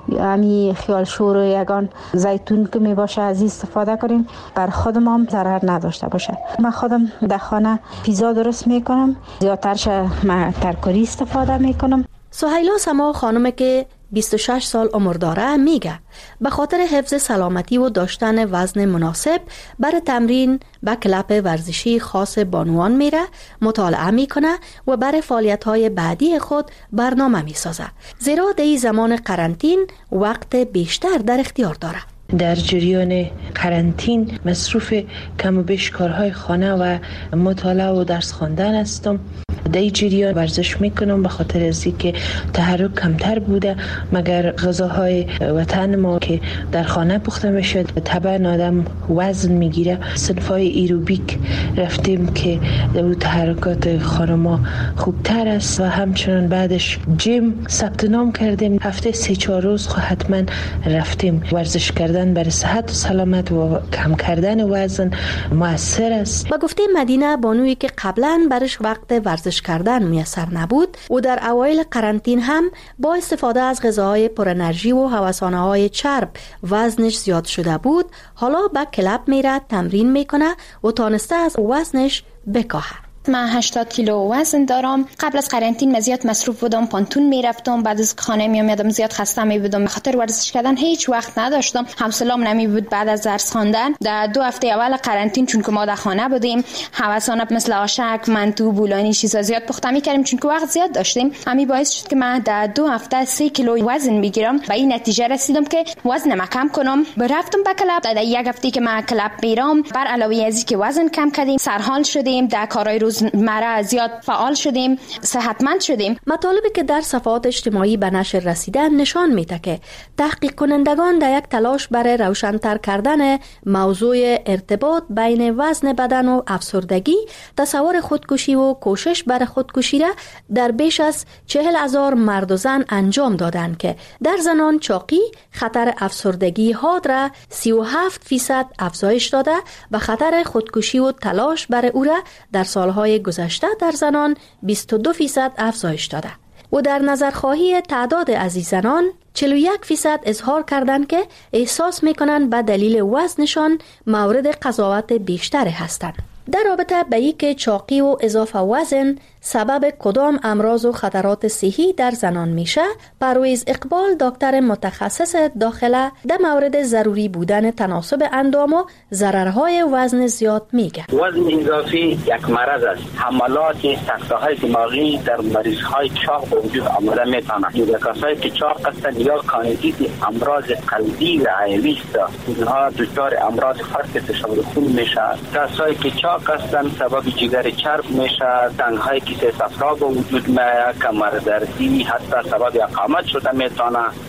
یعنی خیال شور و یگان زیتون که می باشه از این استفاده کنیم، بر خودم هم ضرر نداشته باشه. من خودم در خانه پیزا درست میکنم، زیادترش من ترکاری استفاده میکنم. سهیلا سما خانم که بیست و شش سال عمر داره میگه به خاطر حفظ سلامتی و داشتن وزن مناسب برای تمرین به کلب ورزشی خاص بانوان میره، مطالعه میکنه و برای فعالیت‌های بعدی خود برنامه میسازه، زیرا در زمان قرنطین وقت بیشتر در اختیار داره. در جریان قرنطین مصروف کم و بیش کارهای خانه و مطالعه و درس خواندن هستم. در این جریان ورزش میکنم به خاطر از اینکه تحرک کمتر بوده، مگر غذاهای وطن ما که در خانه پخته میشد طبعا آدم وزن میگیره. صنفای ایروبیک رفتیم که در تحرکات خانه ما خوبتر است و همچنان بعدش جیم ثبت نام کردیم. هفته سه چهار روز خو حتما رفتیم. ورزش کردن برای صحت و سلامت و کم کردن وزن موثر است. با گفته مدینه بانویی که قبلا برش وقت ورزش کردن میسر نبود و در اوایل قرنطین هم با استفاده از غذاهای پر انرژی و هوسانه‌های چرب وزنش زیاد شده بود، حالا به کلب میره، تمرین میکنه و تانسته از وزنش بکاهه. من هشتاد کیلو وزن دارم. قبل از قرنطین زیاد مصروف بودم، پانتون میرفتم، بعد از خانه می اومدم زیاد خسته می بودم، به خاطر ورزش کردن هیچ وقت نداشتم، حوصله‌ام نمی بود بعد از درس خواندن. در دو هفته اول قرنطین چون که ما در خانه بودیم، هوسانه مثل آشک، منتو، بولانی چیزا زیاد پخته می‌کردیم چون که وقت زیاد داشتیم. همین باعث شد که من در دو هفته سه کیلو وزن بگیرم. به این نتیجه رسیدم که وزنم کم کنم. رفتم به کلب. در یک هفته که من کلب میرم، بر علاوه از اینکه وزن کم کردیم، سرحال شدیم، در کارهای روز مرا زیاد فعال شدیم، صحتمند شدیم. مطالبی که در صفحات اجتماعی به نشر رسیده نشان میده که تحقیق کنندگان در یک تلاش برای روشن‌تر کردن موضوع ارتباط بین وزن بدن و افسردگی، تصور خودکشی و کوشش برای خودکشی را در بیش از چهل هزار مرد و زن انجام دادند که در زنان چاقی خطر افسردگی حاد را سی و هفت فیصد افزایش داده و خطر خودکشی و تلاش برای او را در سالهای گذشته در زنان بیست و دو فیصد افزایش داده و در نظرخواهی تعداد از این زنان چهل و یک فیصد اظهار کردند که احساس میکنند به دلیل وزنشان مورد قضاوت بیشتر هستند. در رابطه به اینکه چاقی و اضافه وزن سبب کدام امراض و خطرات صحی در زنان میشه، پرویز اقبال دکتر متخصص داخله در مورد ضروری بودن تناسب اندام و ضررهای وزن زیاد میگه. وزن اضافی یک مرض است. حملات سکته‌های دماغی در مریض‌های چاق به وجود آمده میتونه. یا کسایی که چاق هستند یا کاندید امراض قلبی و عیبی است، اینها دچار امراض فرط فشار خون میشه. کسایی که چاق هستند سبب جگر چرب میشه، تنگ‌های کیسه صفرا به وجود میاد، کمر دردی، حتی سبب اقامت شده میتونه.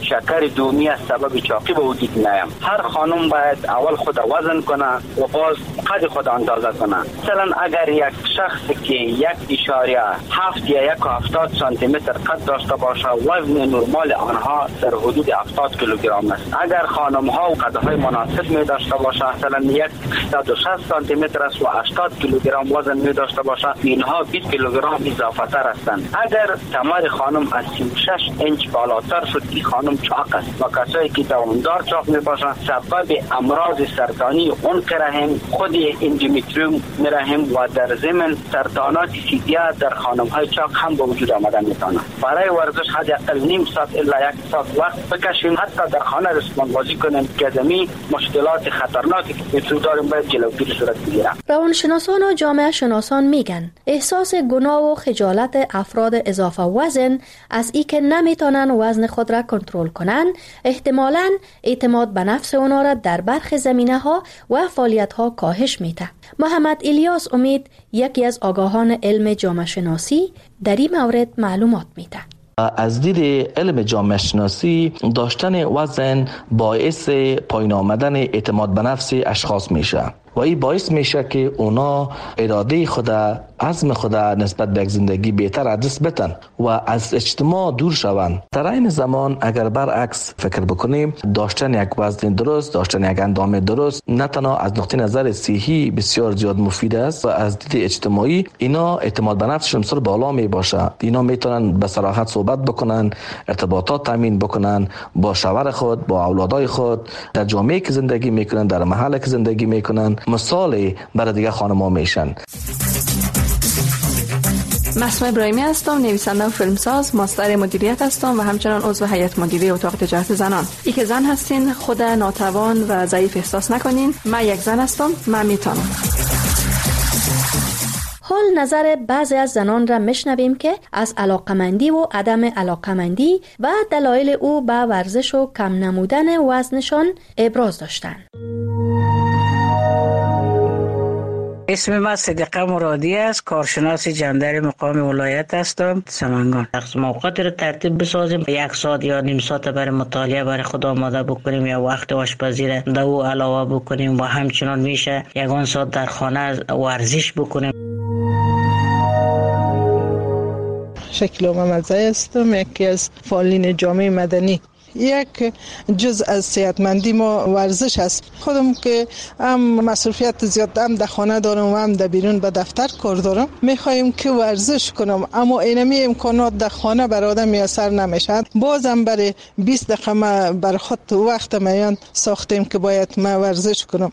شکر دومی از سبب چاقی به وجود میایم. هر خانم باید اول خود وزن کنه و باز قد خود اندازه کنه. مثلا اگر یک شخص که یک اشاریه هفت یا یک هفتاد سانتی متر قد داشته باشه، وزن نرمال آنها در حدود هفتاد کیلوگرم است. اگر خانم ها قدهای مناسب می داشته باشه، مثلا یک صد و شصت سانتی متر است و هشتاد کیلوگرم وزن می داشته باشه، اینها بیست کیلوگرم اضافه تر هستند. اگر کمر خانم از سی و شش انچ بالاتر شد، این خانم چاق است و کسایی که دوامدار چاق می باشند سبب امراض سرطانی عنق رحم، خود اندومتریوم رحم و در ضمن سرطانات سیدیا در خانم های چاق هم به وجود آمدن میتونه. برای ورزش حداقل نیم ساعت الا یک ساعت وقت بکشیم، حتی در خانه رسمان بازی کنیم که زمین مشکلات خطرناکی که وجود داریم باید جلوگیری صورت بگیره. روانشناسان و جامعه شناسان میگن احساس گناه و خجالت افراد اضافه وزن از ای که نمیتونن وزن خود را کنترل کنن، احتمالاً اعتماد به نفس اونا را در برخی زمینه ها و فعالیت ها کاهش میده. محمد الیاس امید، یکی از آگاهان علم جامعه شناسی، در این مورد معلومات میده. از دید علم جامعه شناسی داشتن وزن باعث پایین آمدن اعتماد به نفس اشخاص میشه و این باعث میشه که اونا اراده خود، عزم خود نسبت به یک زندگی بهتر از دست بدن و از اجتماع دور شوند. در این زمان اگر برعکس فکر بکنیم، داشتن یک وزن درست، داشتن یک اندام درست نه تنها از نقطه نظر صحی بسیار زیاد مفید است و از دید اجتماعی اینا اعتماد به نفسشون بسیار بالا می باشه. اینا میتونن به صراحت صحبت بکنن، ارتباطات تامین بکنن با شوهر خود، با اولادای خود، در جامعه که زندگی میکنن، در محله که زندگی میکنن مثالی برای دیگه خانم‌ها میشن. مسموع ابراهیمی هستم، نویسنده و فیلمساز، ماستر مدیریت هستم و همچنان عضو هیئت مدیره اتاق تجارت زنان. ای که زن هستین خود ناتوان و ضعیف احساس نکنین. من یک زن هستم، من میتونم. حال نظر بعضی از زنان را میشنویم که از علاقمندی و عدم علاقمندی و دلایل او به ورزش و کم نمودن وزنشان ابراز داشتند. اسم من صدیقه مرادی است، کارشناس جندر مقام ولایت هستم، سمنگان. موقعات رو ترتیب بسازیم، یک ساعت یا نیم ساعت برای مطالعه برای خود آماده بکنیم یا وقت آشپزی را دو علاوه بکنیم و همچنان میشه یگان ساعت در خانه ورزش بکنیم. شکل محمدزی هستم، یکی از فعالین جامعه مدنی. یک جز از صحتمندی ما ورزش است. خودم که هم مصروفیت زیاد هم در خانه دارم و هم در بیرون به دفتر کار دارم، میخوایم که ورزش کنم، اما اینمی امکانات در خانه بر آدم میسر نمیشه. بازم برای بیست دقیقه ما بر خود وقت میان ساختیم که باید ما ورزش کنم.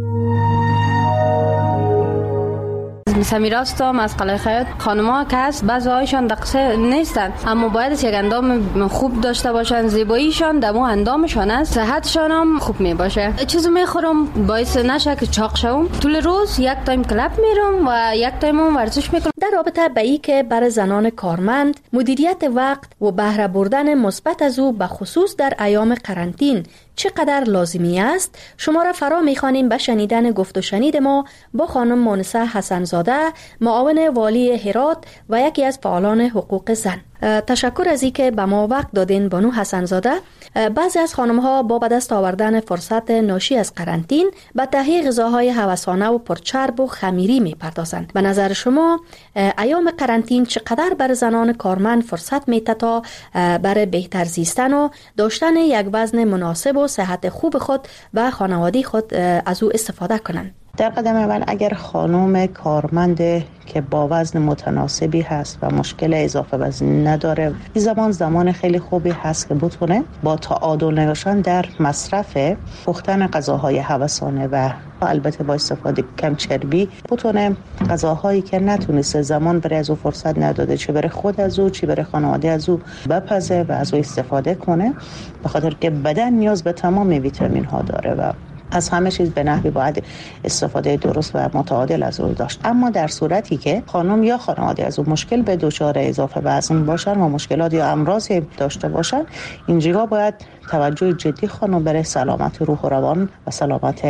سمیرا هستم از قلعه خیاط. خانم‌ها که هست بعضی هایشان دقیقه نیستن، اما باید یک اندام خوب داشته باشن. زیباییشان در اون اندامشان است، صحتشان هم خوب می باشه. چیزی میخورم باعث نشه که چاق شوم. طول روز یک تایم کلاب میرم و یک تایم هم ورزش میکنم. در رابطه با این که برای زنان کارمند مدیریت وقت و بهره بردن مثبت از او به خصوص در ایام قرنطین چقدر لازمی است، شما را فرا می‌خوانیم به شنیدن گفت و شنید ما با خانم مونسه حسن‌زاده، معاون والی هرات و یکی از فعالان حقوق زن. تشکر از اینکه به ما وقت دادین بانو حسن‌زاده. بعضی از خانم‌ها با به دست آوردن فرصت ناشی از قرنطین به تهیه غذاهای هوسانه و پرچرب و خمیری می‌پردازند. به نظر شما ایام قرنطین چقدر بر زنان کارمند فرصت می‌ده تا برای بهتر زیستن و داشتن یک وزن مناسب و صحت خوب خود و خانواده خود از او استفاده کنند؟ در قدم اول اگر خانم کارمند که با وزن متناسبی هست و مشکل اضافه وزن نداره، این زمان زمان خیلی خوبی هست که بتونه با تعادل نگاشتن در مصرف پختن غذاهای هوسانه و البته با استفاده کم چربی بتونه غذاهایی که نتونسته زمان برای از او فرصت نداده، چه برای خود از او چه برای خانواده از او بپزه و از او استفاده کنه، به خاطر که بدن نیاز به تمام ویتامین ها داره و از همه چیز به نحوی باید استفاده درست و متعادل از او داشت. اما در صورتی که خانم یا خانواده از او مشکل به دچار اضافه وزن باشن و مشکلات یا امراضی داشته باشن، اینجا باید توجه جدی خانم برای سلامت روح و روان و سلامت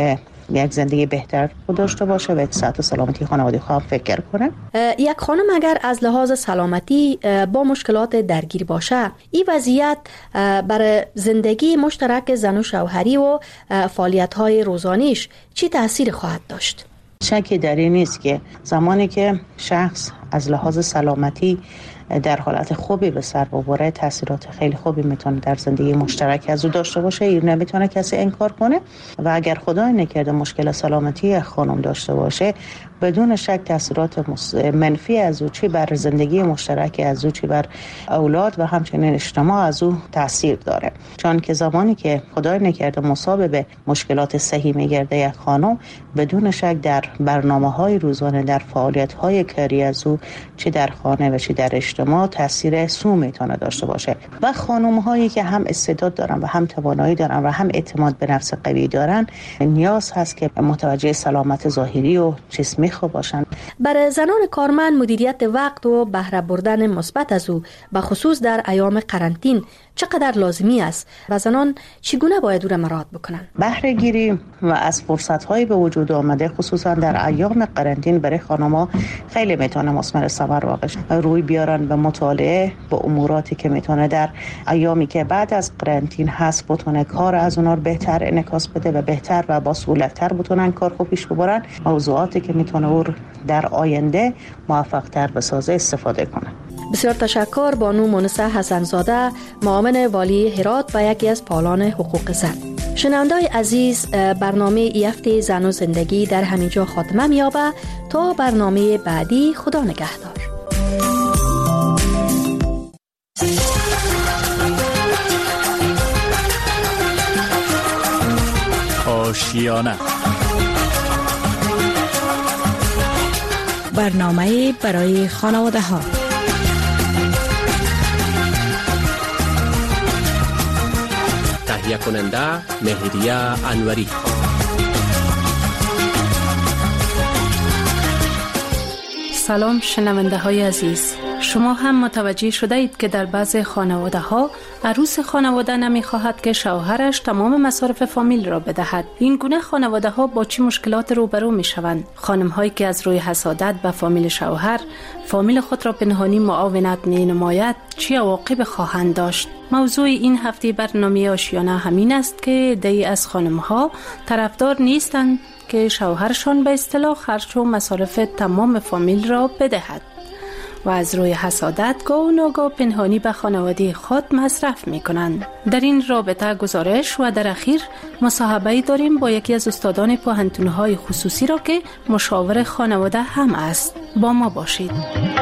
یک زندگی بهتر داشته باشه و صحت و سلامتی خانواده خود فکر کنه. یک خانم اگر از لحاظ سلامتی با مشکلات درگیر باشه، این وضعیت برای زندگی مشترک زن و شوهری و فعالیت‌های روزانیش چی تأثیر خواهد داشت؟ شکی در این نیست که زمانی که شخص از لحاظ سلامتی در حالت خوبی به سر ببره، تاثیرات خیلی خوبی میتونه در زندگی مشترک از او داشته باشه. این نمیتونه کسی انکار کنه و اگر خدای نکرده مشکل سلامتی خانم داشته باشه، بدون شک تاثیرات منفی از او چی بر زندگی مشترک از او چی بر اولاد و همچنین اجتماع از او تاثیر داره. چون که زمانی که خدای نکرده مصاب به مشکلات صحی میگرده یک خانم، بدون شک در برنامه‌های روزانه، در فعالیت‌های کاری از او چی در خانه و چی در اجتماع تاثیر سو میتونه داشته باشه. و خانم‌هایی که هم استعداد دارن و هم توانایی دارن و هم اعتماد به نفس قوی دارن، نیاز هست که متوجه سلامت ظاهری و جسمی خوب باشن. برای زنان کارمند مدیریت وقت و بهره بردن مثبت از او به خصوص در ایام قرنطین چقدر لازمی است و زنان چگونه باید او را مراعات بکنن؟ بهره گیری و از فرصت‌های به وجود آمده خصوصا در ایام قرنطین برای خانم‌ها خیلی میتونه مثمر ثمر واقع روی بیارن به مطالعه به اموراتی که میتونه در ایامی که بعد از قرنطین هست بتونه کار از اونها بهتر انعکاس بده و بهتر و با سهولت‌تر بتونن کار خوب پیش ببرن، موضوعاتی که میتونه او در آینده موفق‌تر بسازه استفاده کنه. بسیار تشکر بانو مونسه حسن زاده، معاون والی هرات و یکی از پالان حقوق زن. شنونده‌های عزیز، برنامه ای هفته زن و زندگی در همینجا خاتمه می‌یابد. تا برنامه بعدی، خدا نگهدار. آشیانه برنامه برای خانواده ها. تهیه کننده مهریه انوری. سلام شنونده های عزیز، شما هم متوجه شده اید که در بعض خانواده ها عروس خانواده نمی خواهد که شوهرش تمام مصارف فامیل را بدهد. این گونه خانواده ها با چه مشکلات روبرو می شوند؟ خانم هایی که از روی حسادت به فامیل شوهر فامیل خود را پنهانی معاونت می نماید چه عواقب خواهند داشت؟ موضوع این هفته برنامه آشیانه همین است که عده‌ای از خانم ها طرفدار نیستند که شوهرشان به اصطلاح خرج و مصارف تمام فامیل را بدهد و از روی حسادت گاه و ناگاه پنهانی به خانواده خود مصرف می کنند. در این رابطه گزارش و در اخیر مصاحبه‌ای داریم با یکی از استادان پوهنتون‌های خصوصی را که مشاور خانواده هم است. با ما باشید.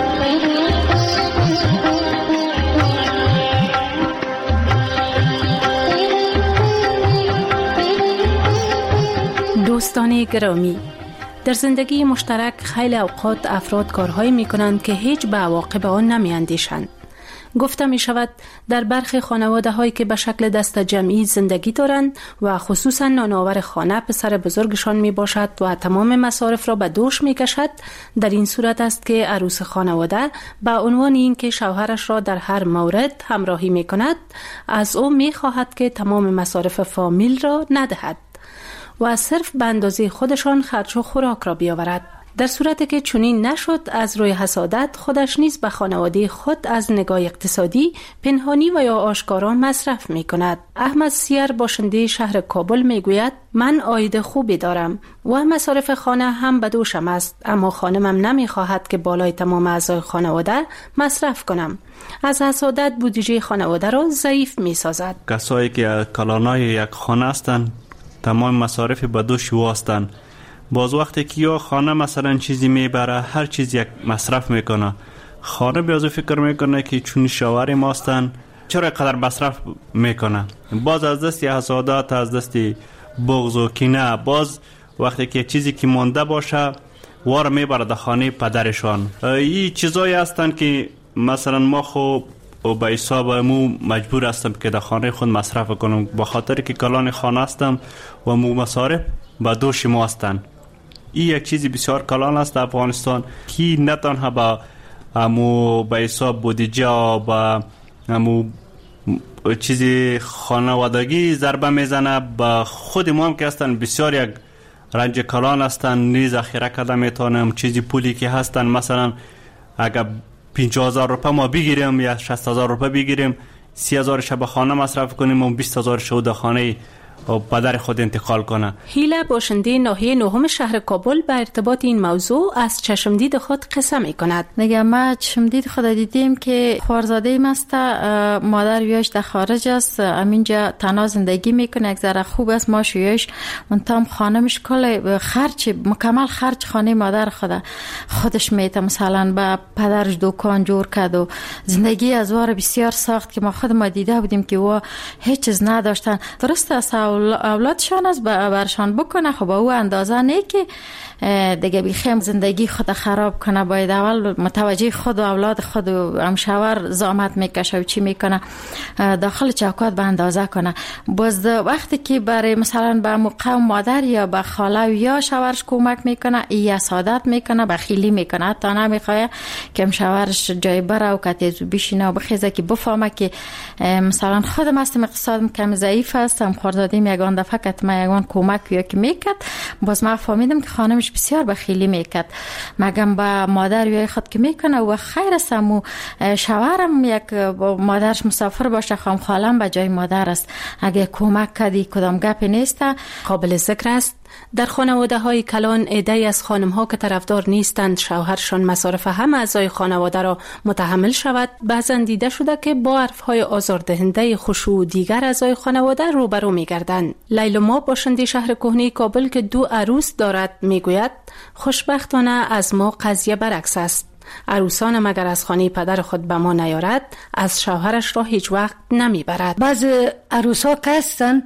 دوستان گرامی، در زندگی مشترک خیلی اوقات افراد کارهایی می کنند که هیچ به عواقب آن نمی اندیشند. گفته می شود در برخی خانواده هایی که به شکل دست جمعی زندگی دارند و خصوصا نانآور خانه پسر بزرگشان می باشد و تمام مصارف را به دوش می کشد، در این صورت است که عروس خانواده به عنوان این که شوهرش را در هر مورد همراهی می کند، از او می خواهد که تمام مصارف فامیل را ندهد و صرف به اندازه خودشان خرج و خوراک را بیاورد. در صورتی که چنین نشد، از روی حسادت خودش نیز به خانواده خود از نگاه اقتصادی پنهانی و یا آشکارا مصرف می کند. احمد سیر باشنده شهر کابل می گوید من عاید خوبی دارم و مصارف خانه هم به دوشم است، اما خانمم نمی خواهد که بالای تمام اعضای خانواده مصرف کنم. از حسادت بودجه خانواده را ضعیف می سازد. کسایی که کلانای یک خانه هستند تمام مصارف به دوش واسطن. باز وقتی که یا خانه مثلا چیزی میبره، هر چیز یک مصرف میکنه، خانه بیازو فکر میکنه که چون شوهر ما هستن چرا قدر مصرف میکنه. باز از دست حسادت، از دست بغض و کینه، باز وقتی که چیزی که مونده باشه وار میبره در خانه پدرشان. این چیزایی هستن که مثلا ما خب و به حساب مو مجبور هستم که در خانه خود مصرف کنم، به خاطر که کلان خانه هستم و مو مصارف به دوش ما هستن. این یک چیزی بسیار کلان است در افغانستان که نه تنها با مو به حساب بودجه و مو چیزی خانوادگی ضربه میزنه، با خود ما هم که هستن بسیار یک رنج کلان هستن، نیز ذخیره کرده میتونم. چیزی پولی که هستن مثلا اگر پنجاه هزار روپیه ما بگیریم یا شصت هزار روپیه بگیریم، سی هزار شب خانه مصرف کنیم و بیست هزار شود خانه و پدر خود انتقال کنه. هیله باشنده ناحیه نهم شهر کابل به ارتباط این موضوع از چشمدید خود قصه می کند. نگه ما چشمدید خود دیدیم که خوارزاده مست، مادر ویاش در خارج است، همینجا تنها زندگی میکنه، یک ذره خوب است، ماش ویاش منتام خانمش کل خرچ مکمل خرچ خانه مادر خود خودش میته، مثلا با پدرش دکان جور کرد و زندگی از وار بسیار سخت که ما خود ما دیده بودیم که و هیچ چیز نداشتن. درسته است اولادشان از برشان بکنه، خب او اندازه نه که دیگه بیخیم زندگی خود خراب کنه، باید اول متوجه خود و اولاد خود و همشاور زامت میکشه و چی میکنه داخل چوکات به اندازه کنه. باز وقتی که برای مثلا به مقام مادر یا به خاله یا شوهرش کمک میکنه، ای سعادت میکنه، بخیلی میکنه، تا نمیخواه که شوهرش جای بره و کتیز بشینه و بخیزه که بفهمه که مثلا خودم هستم اقتصادم کم ضعیف است، هم خوردادیم یگان دفعه که ما یگان کمک یا که میکرد. باز ما فهمیدم که خانمش بسیار بخیلی میکرد، مگم با مادر یا خود که میکنه و خیر است. و شوهرم یک مادرش مسافر باشه، خام خالم به جای مادر است، اگه کمک کردی کدام گپی نیست. قابل ذکر است در خانواده های کلان عده‌ای از خانم ها که طرفدار نیستند شوهرشان مصارف همه اعضای خانواده را متحمل شود، بعضا دیده شده که با حرف های آزاردهنده خشوع دیگر اعضای خانواده روبرو می‌گردند. لیلا باشنده شهر کهنه کابل که دو عروس دارد میگوید خوشبختانه از ما قضیه برعکس است. عروسان مگر از خانه پدر خود به ما نیارد، از شوهرش را هیچ وقت نمیبرد. بعض عروسا که هستن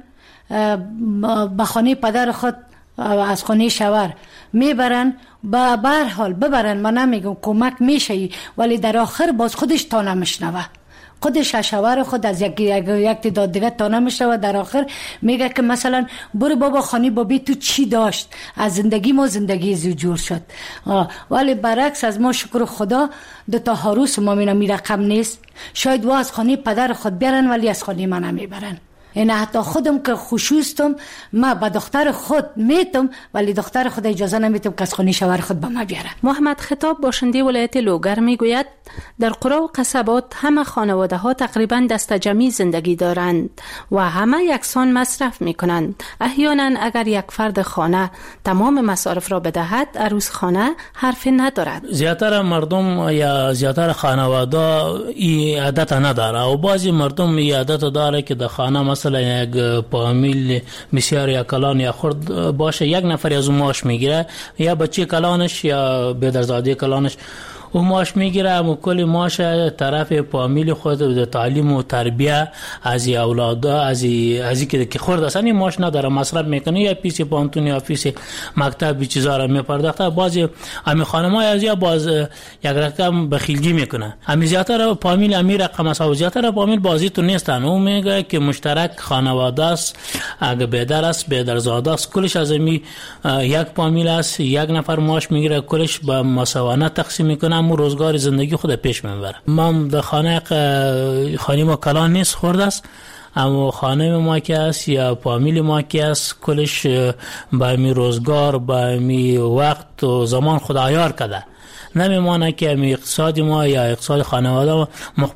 به خانه پدر خود از خانه شوهر میبرن، با بر حال ببرن، من نمیگم کمک میشه، ولی در آخر باز خودش تا نمیشنوه، خودش شوهر خود از یک یک تعداد دیگه تا نمیشنوه، در آخر میگه که مثلا برو بابا خانه بابی تو چی داشت، از زندگی ما زندگی زو جور شد. ولی برعکس از ما شکر خدا دو تا عروس ما مینا می رقم نیست، شاید وا از خانه پدر خود بیارن ولی از خانه من نمیبرن. این حتی خودم که خوشوستم ما با دختر خود میتم، ولی دختر خود اجازه نمیتم که از خانه شوهر خود به ما بیاره. محمد خطاب باشنده ولایت لوگر میگوید در قرى و قصبات همه خانواده ها تقریبا دست جمعی زندگی دارند و همه یکسان مصرف میکنند. احیانا اگر یک فرد خانه تمام مصارف را بدهد، عروس خانه حرفی ندارد. زیاتر مردم یا زیاتر خانواده این عادت نداره و بعضی مردم این عادت داره که در خانه مثلا یک فامیل بسیار یا کلان یا خرد باشه، یک نفر از اون معاش میگیره، یا بچه کلانش یا بدرزاده کلانش او معاش میگیره و کل معاش طرف فامیل خود تعلیم و تربیه از اولاد از از کی که خورد اصلا این معاش نداره، مصرف میکنه، یا پیش پانتون یا پیش مکتب چیزا را میپرداخته. بعضی امی خانم‌ها از یا باز یک رقم بخیلگی میکنه، امی زیاتر فامیل امی رقم است، زیاتر فامیل بازی تو نیستن. او میگه که مشترک خانواده است، اگه بدر است بدرزاده است، کلش از امی یک فامیل است، یک نفر معاش میگیره، کلش به مساوانه تقسیم میکنه، مو روزگار زندگی خود پیش میبره. ما در خانه خانه ما کلان نیست، خورد است، اما خانه ما که است یا فامیل ما که است کلش با می روزگار با می وقت و زمان خود عیار کرده. نمیمانه که می اقتصاد ما یا اقتصاد خانواده ما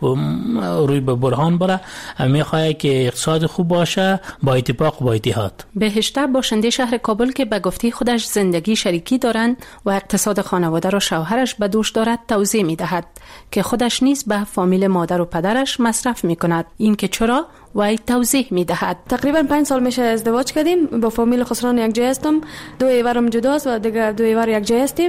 روی به برهان بره، میخواه که اقتصاد خوب باشه با اتفاق و با اتحاد. بهشته باشنده شهر کابل که به گفته خودش زندگی شریکی دارند و اقتصاد خانواده را شوهرش به دوش دارد توضیح میدهد که خودش نیز به فامیل مادر و پدرش مصرف میکند. این که چرا و توضیح میدهد. تقریبا پنج سال میشه ازدواج کردیم، با فامیل خسران یک جای هستم، دو ایورم جداست و دیگه دو ایور یک جای هستیم.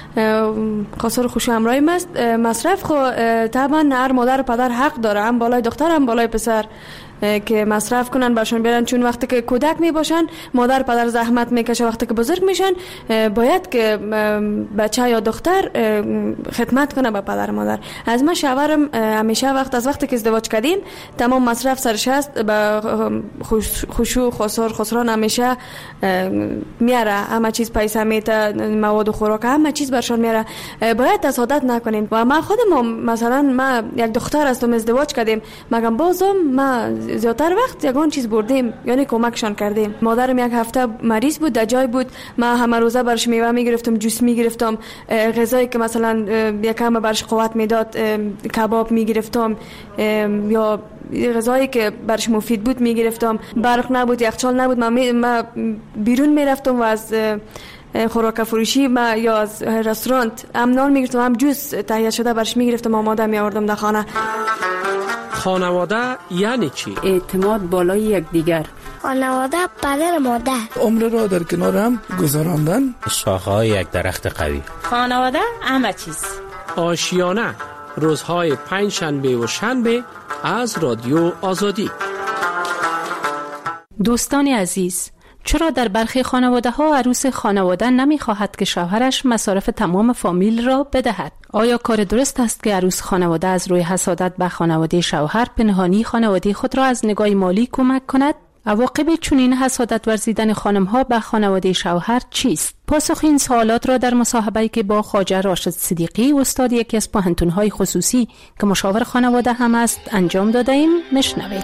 خسر خوشو همراهیم است. مصرف خو طبعا هر مادر و پدر حق داره، هم بالای دختر هم بالای پسر، که مصرف کنن برشون بیارن، چون وقتی که کودک می باشن مادر پدر زحمت میکشه، وقتی که بزرگ میشن باید که بچه یا دختر خدمت کنه به پدر مادر. از ما شوهرم همیشه وقت از وقتی که ازدواج کردیم تمام مصرف سرش است به خشوع خسار خسران همیشه میاره، همه چیز پیسه میته، مواد و خوراک همه چیز برشان میاره. باید تصادف نکنیم. و من خودم مثلا ما یک دختر هستم، ازدواج کردیم، مگم بازم ما زیادتر وقت یگان چیز بردیم، یعنی کمکشان کردیم. مادرم یک هفته مریض بود، در جای بود، ما همه روزه برش میوه میگرفتم، جوس میگرفتم، غذایی که مثلا یکم برش قوت میداد کباب میگرفتم، یا غذایی که برش مفید بود میگرفتم. برق نبود، یخچال نبود، ما بیرون میرفتم و از خوراک فروشی ما یا از رستوران هم نان میگرفتم، هم جوس تهیه شده برش میگرفتم، آماده میآوردم در خانه. خانواده یعنی چی؟ اعتماد بالای یکدیگر. خانواده پدر مادر. عمر را در کنار هم گذراندن. شاخه‌های یک درخت قوی. خانواده همه چیز. آشیانه روزهای پنج شنبه و شنبه از رادیو آزادی. دوستان عزیز، چرا در برخی خانواده ها عروس خانواده نمی خواهد که شوهرش مصارف تمام فامیل را بدهد؟ آیا کار درست است که عروس خانواده از روی حسادت به خانواده شوهر پنهانی خانواده خود را از نگاه مالی کمک کند؟ عواقب چنین حسادت ورزیدن خانم ها به خانواده شوهر چیست؟ پاسخ این سوالات را در مصاحبه‌ای که با خواجه راشد صدیقی، استاد یکی از پوهنتون‌های خصوصی که مشاور خانواده هم است، انجام داده ایم. مشنوید.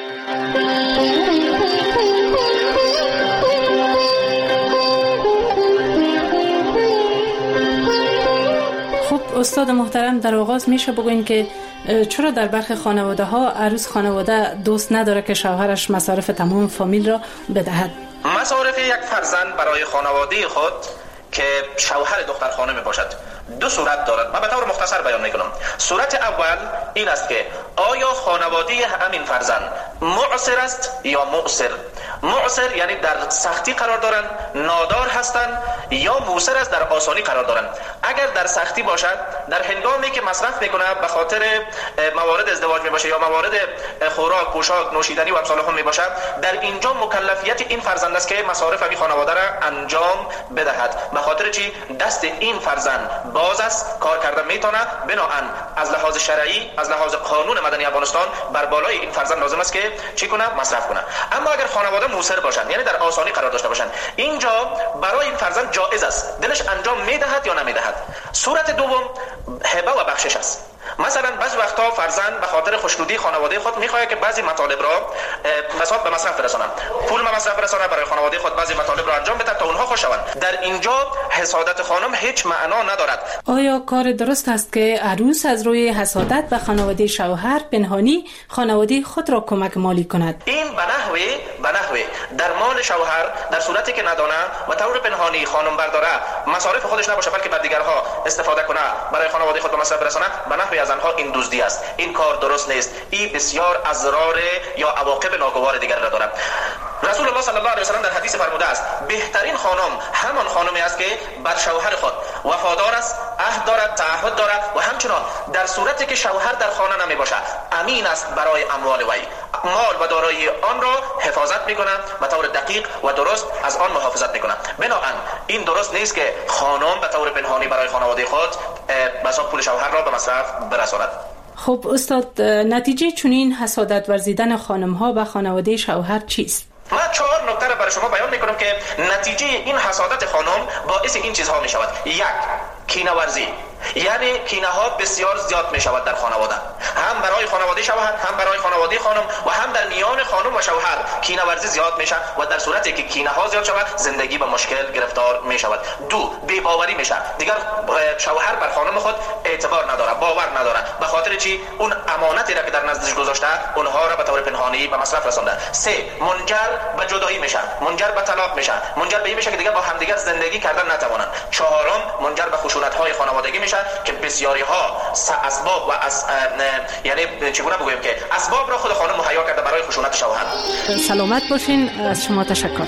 خب استاد محترم، در آغاز میشه بگوین که چرا در برخی خانواده ها عروس خانواده دوست نداره که شوهرش مصارف تمام فامیل را بدهد؟ مصارف یک فرزند برای خانواده خود که شوهر دختر خانه باشد دو صورت دارد. من به طور مختصر بیان میکنم. صورت اول این است که آیا خانواده همین فرزند معسر است یا مؤسر؟ معسر یعنی در سختی قرار دارند، نادار هستند، یا موسر است در آسانی قرار دارند. اگر در سختی باشد، در هنگامی که مصرف میکنه به خاطر موارد ازدواج می باشه یا موارد خوراک، پوشاک، نوشیدنی و امثال هم می باشد، در اینجا مکلفیت این فرزند است که مصارف این خانواده را انجام بدهد. به خاطر چی؟ دست این فرزند باز است، کار کردن میتونه، بنابراین از لحاظ شرعی، از لحاظ قانون مدنی افغانستان بر بالای این فرزند لازم است که چی کنه؟ مصرف کنه. اما اگر خانواده موسر باشند، یعنی در آسانی قرار داشته باشند، اینجا برای این فرزند جایز است دلش انجام میدهد یا نمیدهد. صورت دوم هبه و بخشش است. مثلا بعضی وقتا فرزند به خاطر خوشنودی خانواده خود میخواهد که بعضی مطالب را مثلا به مصرف برسانند، پول به مصرف برسانند، برای خانواده خود بعضی مطالب را انجام بده تا اونها خوش شوند. در اینجا حسادت خانم هیچ معنا ندارد. آیا کار درست است که عروس از روی حسادت به خانواده شوهر پنهانی خانواده خود را کمک مالی کند؟ این به نحوه به نحوه در مال شوهر در صورتی که ندانه و طور پنهانی خانم برداره، مصارف خودش نباشه بلکه بر دیگرها استفاده کنه، برای خانواده خود به مصرف برسانه، به نحوه از آنها این دزدی است. این کار درست نیست. این بسیار اضرار یا عواقب ناگوار دیگر را دارد. رسول الله صلی الله علیه و سلم در حدیث فرموده است بهترین خانم همان خانمی است که بر شوهر خود وفادار است، عهد دارد، تعهد دارد و همچنان در صورتی که شوهر در خانه نمی باشد امین است برای اموال وی، مال و دارایی آن را حفاظت میکنه و طور دقیق و درست از آن محافظت میکنه. بنابراین این درست نیست که خانم به طور پنهانی برای خانواده خود مثلا پول شوهر را به مصرف برساند. خب استاد، نتیجه چنین حسادت ورزیدن خانم ها به خانواده شوهر چیست؟ من چهار نکته را برای شما بیان میکنم که نتیجه این حسادت خانم باعث این چیزها می شود. یک، کینه ورزی، یعنی کینه ها بسیار زیاد می شود در خانواده، هم برای خانواده شوهر، هم برای خانواده خانم و هم در میان خانم و شوهر کینه ورزی زیاد می شود و در صورتی که کینه ها زیاد شود زندگی به مشکل گرفتار می شود. دو، بی باوری می شود. دیگر شوهر بر خانم خود اعتبار نداره، باور نداره. به خاطر چی؟ اون امانتی را که در نزدش گذاشته اونها را به طور پنهانی به مصرف رسانده. سه، منجر به جدایی میشن، منجر به طلاق میشن، منجر به این میشه که دیگر با همدیگر زندگی کردن نتوانند. چهارم، منجر به خشونت های خانوادگی میشن که بسیاری ها اسباب و از یعنی چگونه بگویم که اسباب را خود خانم مهیا کرده برای خشونت شوهر. سلامت باشین. از شما تشکر.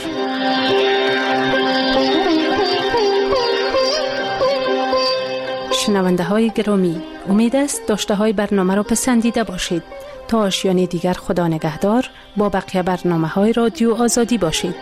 شنونده های گرامی، امید است داشته های برنامه را پسندیده باشید. تا آشیانه دیگر خدا نگهدار. با بقیه برنامه های رادیو آزادی باشید.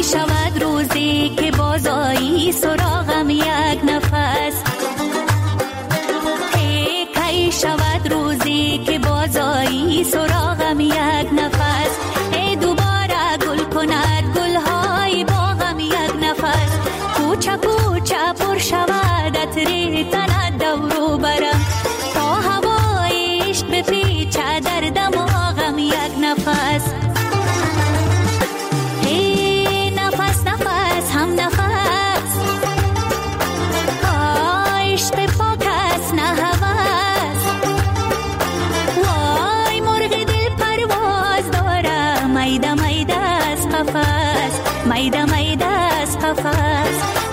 کی شود روزی که بازایی سراغم یک نفس، ای کی شود روزی که بازایی سراغم یک نفس، ای دوباره گل کند گلهای باغم یک نفس، کوچه کوچه پر شود عطر تنت دورو برم، تا هوای عشق بپیچه در دماغم یک نفس، ای نفس نفس هم نفس، عشق پاک است نه هوس، وای مرغ دل پرواز داره، میده میده از قفس، میده میده از قفس،